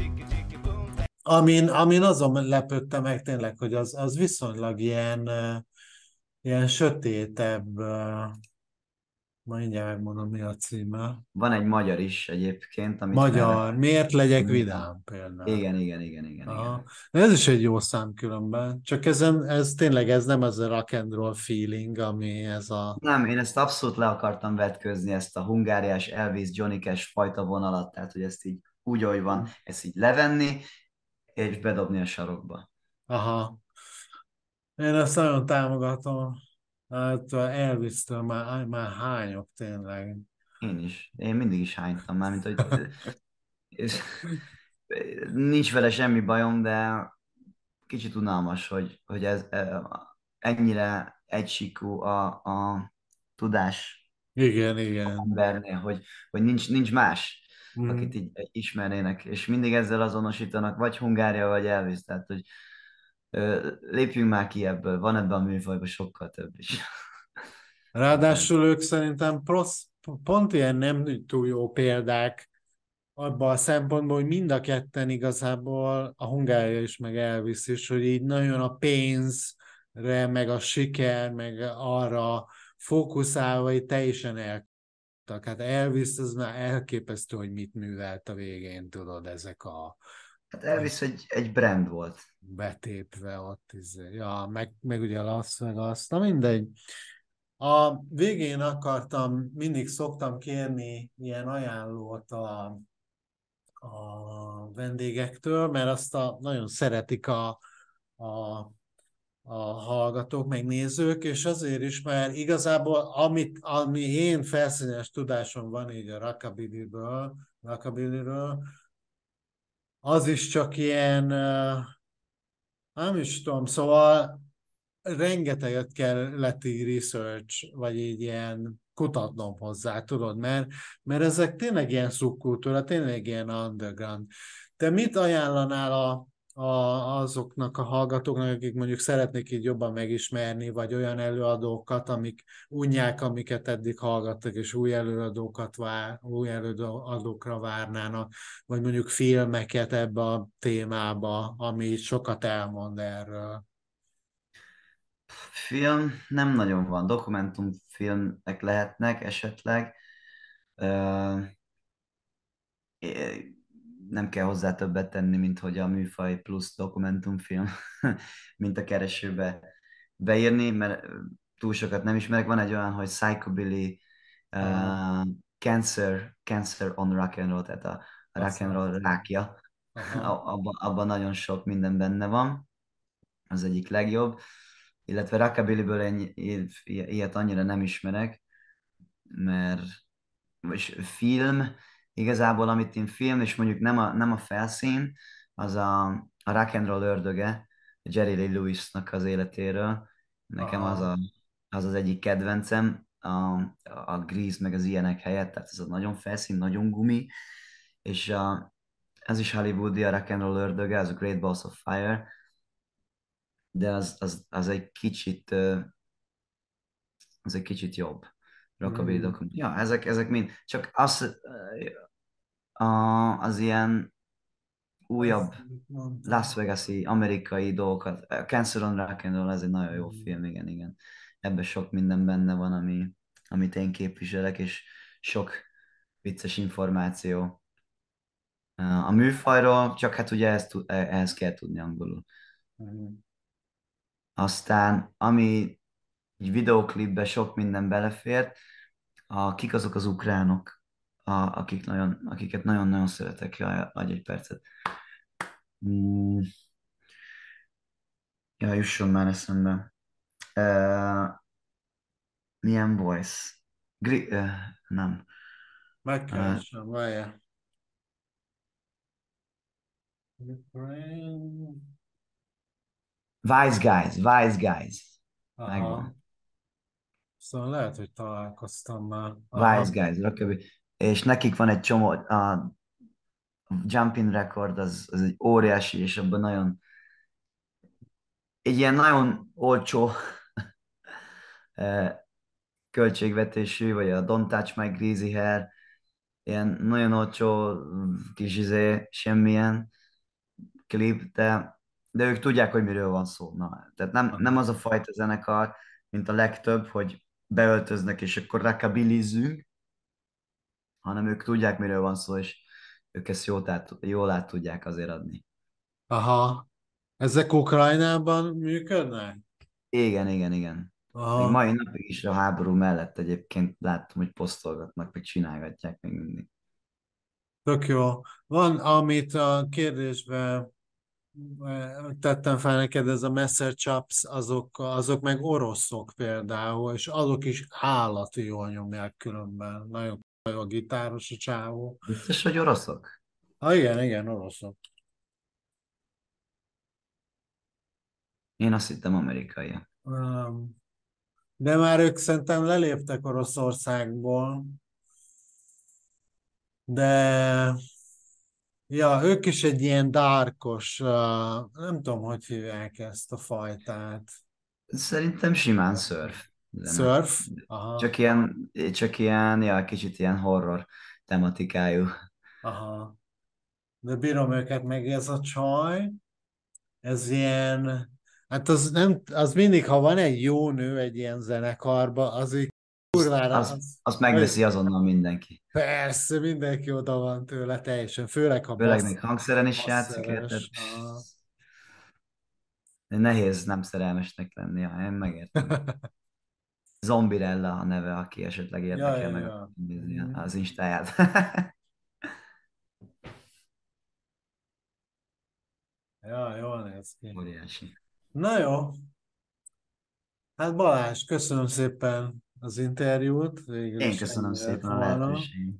amin, amin azon lepődtem meg tényleg, hogy az, az viszonylag ilyen, ö, ilyen sötétebb, ö, mindjárt megmondom, mi a címe. Van egy magyar is egyébként, amit Magyar, felvettem. miért legyek vidám például. Igen, igen, igen, igen, Aha. igen. Ez is egy jó szám különben. Csak ezen, ez tényleg ez nem az a rock and roll feeling, ami ez a... Nem, én ezt abszolút le akartam vetközni, ezt a hungáriás Elvis Johnny-kes fajta vonalat, tehát hogy ezt így úgy, ahogy van, ezt így levenni, és bedobni a sarokba. Aha. Én ezt nagyon támogatom. Hát Elvis-től már, már hányok tényleg. Én is. Én mindig is hánytam már, mint hogy és nincs vele semmi bajom, de kicsit unalmas, hogy, hogy ez e, ennyire egysíkú a, a tudás Igen, az igen. embernél, hogy, hogy nincs, nincs más, akit Mhm. így ismernének, és mindig ezzel azonosítanak, vagy Hungária, vagy Elvis, tehát hogy ö, lépjünk már ki ebből, van ebben a műfajban sokkal több is. Mint ez. Ráadásul ők szerintem prosz, pont ilyen nem túl jó példák abban a szempontból, hogy mind a ketten igazából, a Hungária is, meg Elvis is, hogy így nagyon a pénzre, meg a siker, meg arra fókuszálva, hogy teljesen elkaptak. Hát Elvis az már elképesztő, hogy mit művelt a végén, tudod, ezek a Hát Elvis egy, egy brand volt. betépve ott, izé. Ja, meg, meg ugye Las Vegas, na mindegy. A végén akartam, mindig szoktam kérni ilyen ajánlót a a vendégektől, mert azt a, nagyon szeretik a, a, a hallgatók, meg nézők, és azért is, mert igazából amit, ami én felszínes tudásom van így a rockabilly-ről, rockabilly-ről, az is csak ilyen, eh, nem is tudom, szóval rengeteget kellett így research, vagy így ilyen kutatnom hozzá, tudod, mert, mert ezek tényleg ilyen szubkultúra, tényleg ilyen underground. Te mit ajánlanál a, a, azoknak a hallgatóknak, akik mondjuk szeretnék így jobban megismerni, vagy olyan előadókat, amik unják, amiket eddig hallgattak, és új előadókat vár, új előadókra várnának, vagy mondjuk filmeket ebbe a témába, ami sokat elmond erről. Film nem nagyon van, dokumentumfilmek lehetnek esetleg. Ö, é- nem kell hozzá többet tenni, mint hogy a műfaj plusz dokumentumfilm, mint a keresőbe beírni, mert túl sokat nem ismerek. Van egy olyan, hogy Psychobilly, Aha, uh, Cancer, Cancer on Rock and Roll, tehát a rock azt and roll láttam. rákja. Aha. Abban, abban nagyon sok minden benne van, az egyik legjobb. Illetve Rockabillyből ennyi, ilyet annyira nem ismerek, mert és film, igazából amit én film, és mondjuk nem a, nem a felszín, az a, a rock and roll ördöge, Jerry Lee Lewisnak az életéről. Nekem az Aha. a, az, az egyik kedvencem, a, a Grease meg az ilyenek helyett, tehát ez a nagyon felszín, nagyon gumi, és a, ez is hollywoodi, a rock and roll ördöge, az a Great Balls of Fire, de az, az, az egy kicsit, ö, az egy kicsit jobb. Rockabilly Mm. dokumentum. Ja, ezek, ezek mind. Csak az, a, az ilyen Azt újabb Las mondtam. Vegas-i amerikai dolgokat. A Cancer on Rock and Roll, ez egy nagyon jó Mm. film, igen, igen. Ebben sok minden benne van, ami, amit én képviselek, és sok vicces információ. A műfajról, csak hát ugye ezt, tud- ehhez kell tudni angolul. Mm. Aztán, ami egy videóklipbe sok minden belefért, a, kik azok az ukránok, a, akik nagyon, akiket nagyon-nagyon szeretek. Jaj, adj egy percet. Mm, ja, jusson már eszembe. Uh, milyen voice? Gri- uh, nem. Uh, Megkeresem, várjál. Ukraine. Wise Guys, Wise Guys. Aha. Megvan. Szóval lehet, hogy találkoztam már. Wise Aha, Guys, Rockabilly. És nekik van egy csomó, a Jumping Record az, az egy óriási, és abban nagyon, egy ilyen nagyon olcsó eh, költségvetésű, vagy a Don't Touch My Greasy Hair, ilyen nagyon olcsó kis izé, semmilyen klip, de, de ők tudják, hogy miről van szó. Na, tehát nem, nem aha. az a fajta zenekar, mint a legtöbb, hogy beöltöznek, és akkor rockabilizzünk, hanem ők tudják, miről van szó, és ők ezt jól át, jól át tudják azért adni. Aha. Ezek Ukrajnában működnek? Igen, igen, igen. Még Aha. mai napig is a háború mellett egyébként láttam, hogy posztolgatnak, meg csinálgatják még mindig. Tök jó. Van, amit a kérdésben eh, tettem fel neked, ez a Messer Chaps, azok, azok meg oroszok például, és azok is állati jól nyomják különben. Nagyon jó a gitáros a csávó. Biztos, hogy oroszok? Ah, igen, igen, oroszok. Én azt hittem amerikai. Um, De már ők szerintem leléptek Oroszországból, de ja, ők is egy ilyen dárkos, uh, nem tudom, hogy hívják ezt a fajtát. Szerintem simán szörf zene. Surf? Aha, Csak ilyen, csak ilyen, ja, kicsit ilyen horror tematikájú. aha. De bírom őket meg ez a csaj, ez ilyen, hát az nem, az mindig, ha van egy jó nő egy ilyen zenekarba, az így kurvára, Az, az, azt hogy megveszi azonnal mindenki. persze, mindenki oda van tőle teljesen, főleg ha Főleg bassz, még hangszeren is játszik, érted? basszeres. Aha. Nehéz nem szerelmesnek lenni, ja, én megértem. Zombirella a neve, aki esetleg Ja, érdekel ja, meg ja. Mhm. az Instáját. Ja, jól néz ki. Óriási. Na jó, hát Balázs, köszönöm szépen az interjút, végül Én is köszönöm ennyi lett szépen a volna. lehetőséget.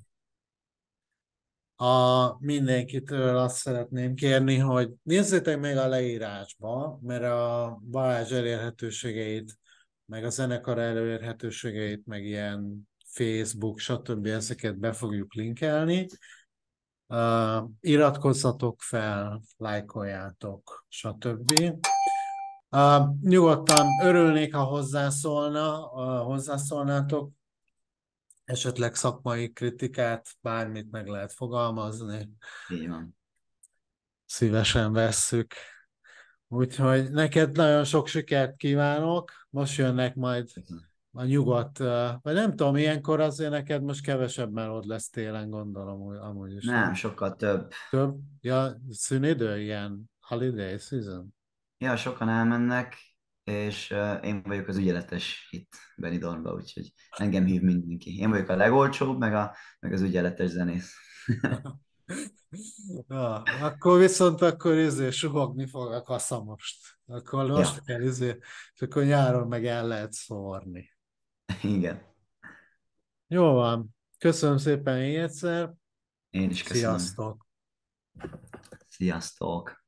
A mindenkitől azt szeretném kérni, hogy nézzétek meg a leírásba, mert a Balázs elérhetőségeit, meg a zenekar elérhetőségeit, meg ilyen Facebook, stb. Ezeket be fogjuk linkelni. Uh, iratkozzatok fel, lájkoljátok, stb. Uh, nyugodtan örülnék, ha hozzászólna, uh, hozzászólnátok, esetleg szakmai kritikát, bármit meg lehet fogalmazni, Így van. szívesen vesszük. Úgyhogy neked nagyon sok sikert kívánok, most jönnek majd Köszönöm. a nyugat, uh, vagy nem tudom, ilyenkor azért neked most kevesebb melód lesz télen, gondolom, hogy amúgy is, nem? Nem, sokkal több. Több? Ja, szünidő, ilyen holiday season? Ja, sokan elmennek, és uh, én vagyok az ügyeletes itt Benidormba, úgyhogy engem hív mindenki. Én vagyok a legolcsóbb, meg, a, meg az ügyeletes zenész. Ja, akkor viszont akkor izé, suhogni fog a kasza most. Akkor most Ja, kell izé, és akkor nyáron meg el lehet szórni. igen. Jó van. Köszönöm szépen még egyszer. Én is köszönöm. Sziasztok! Sziasztok!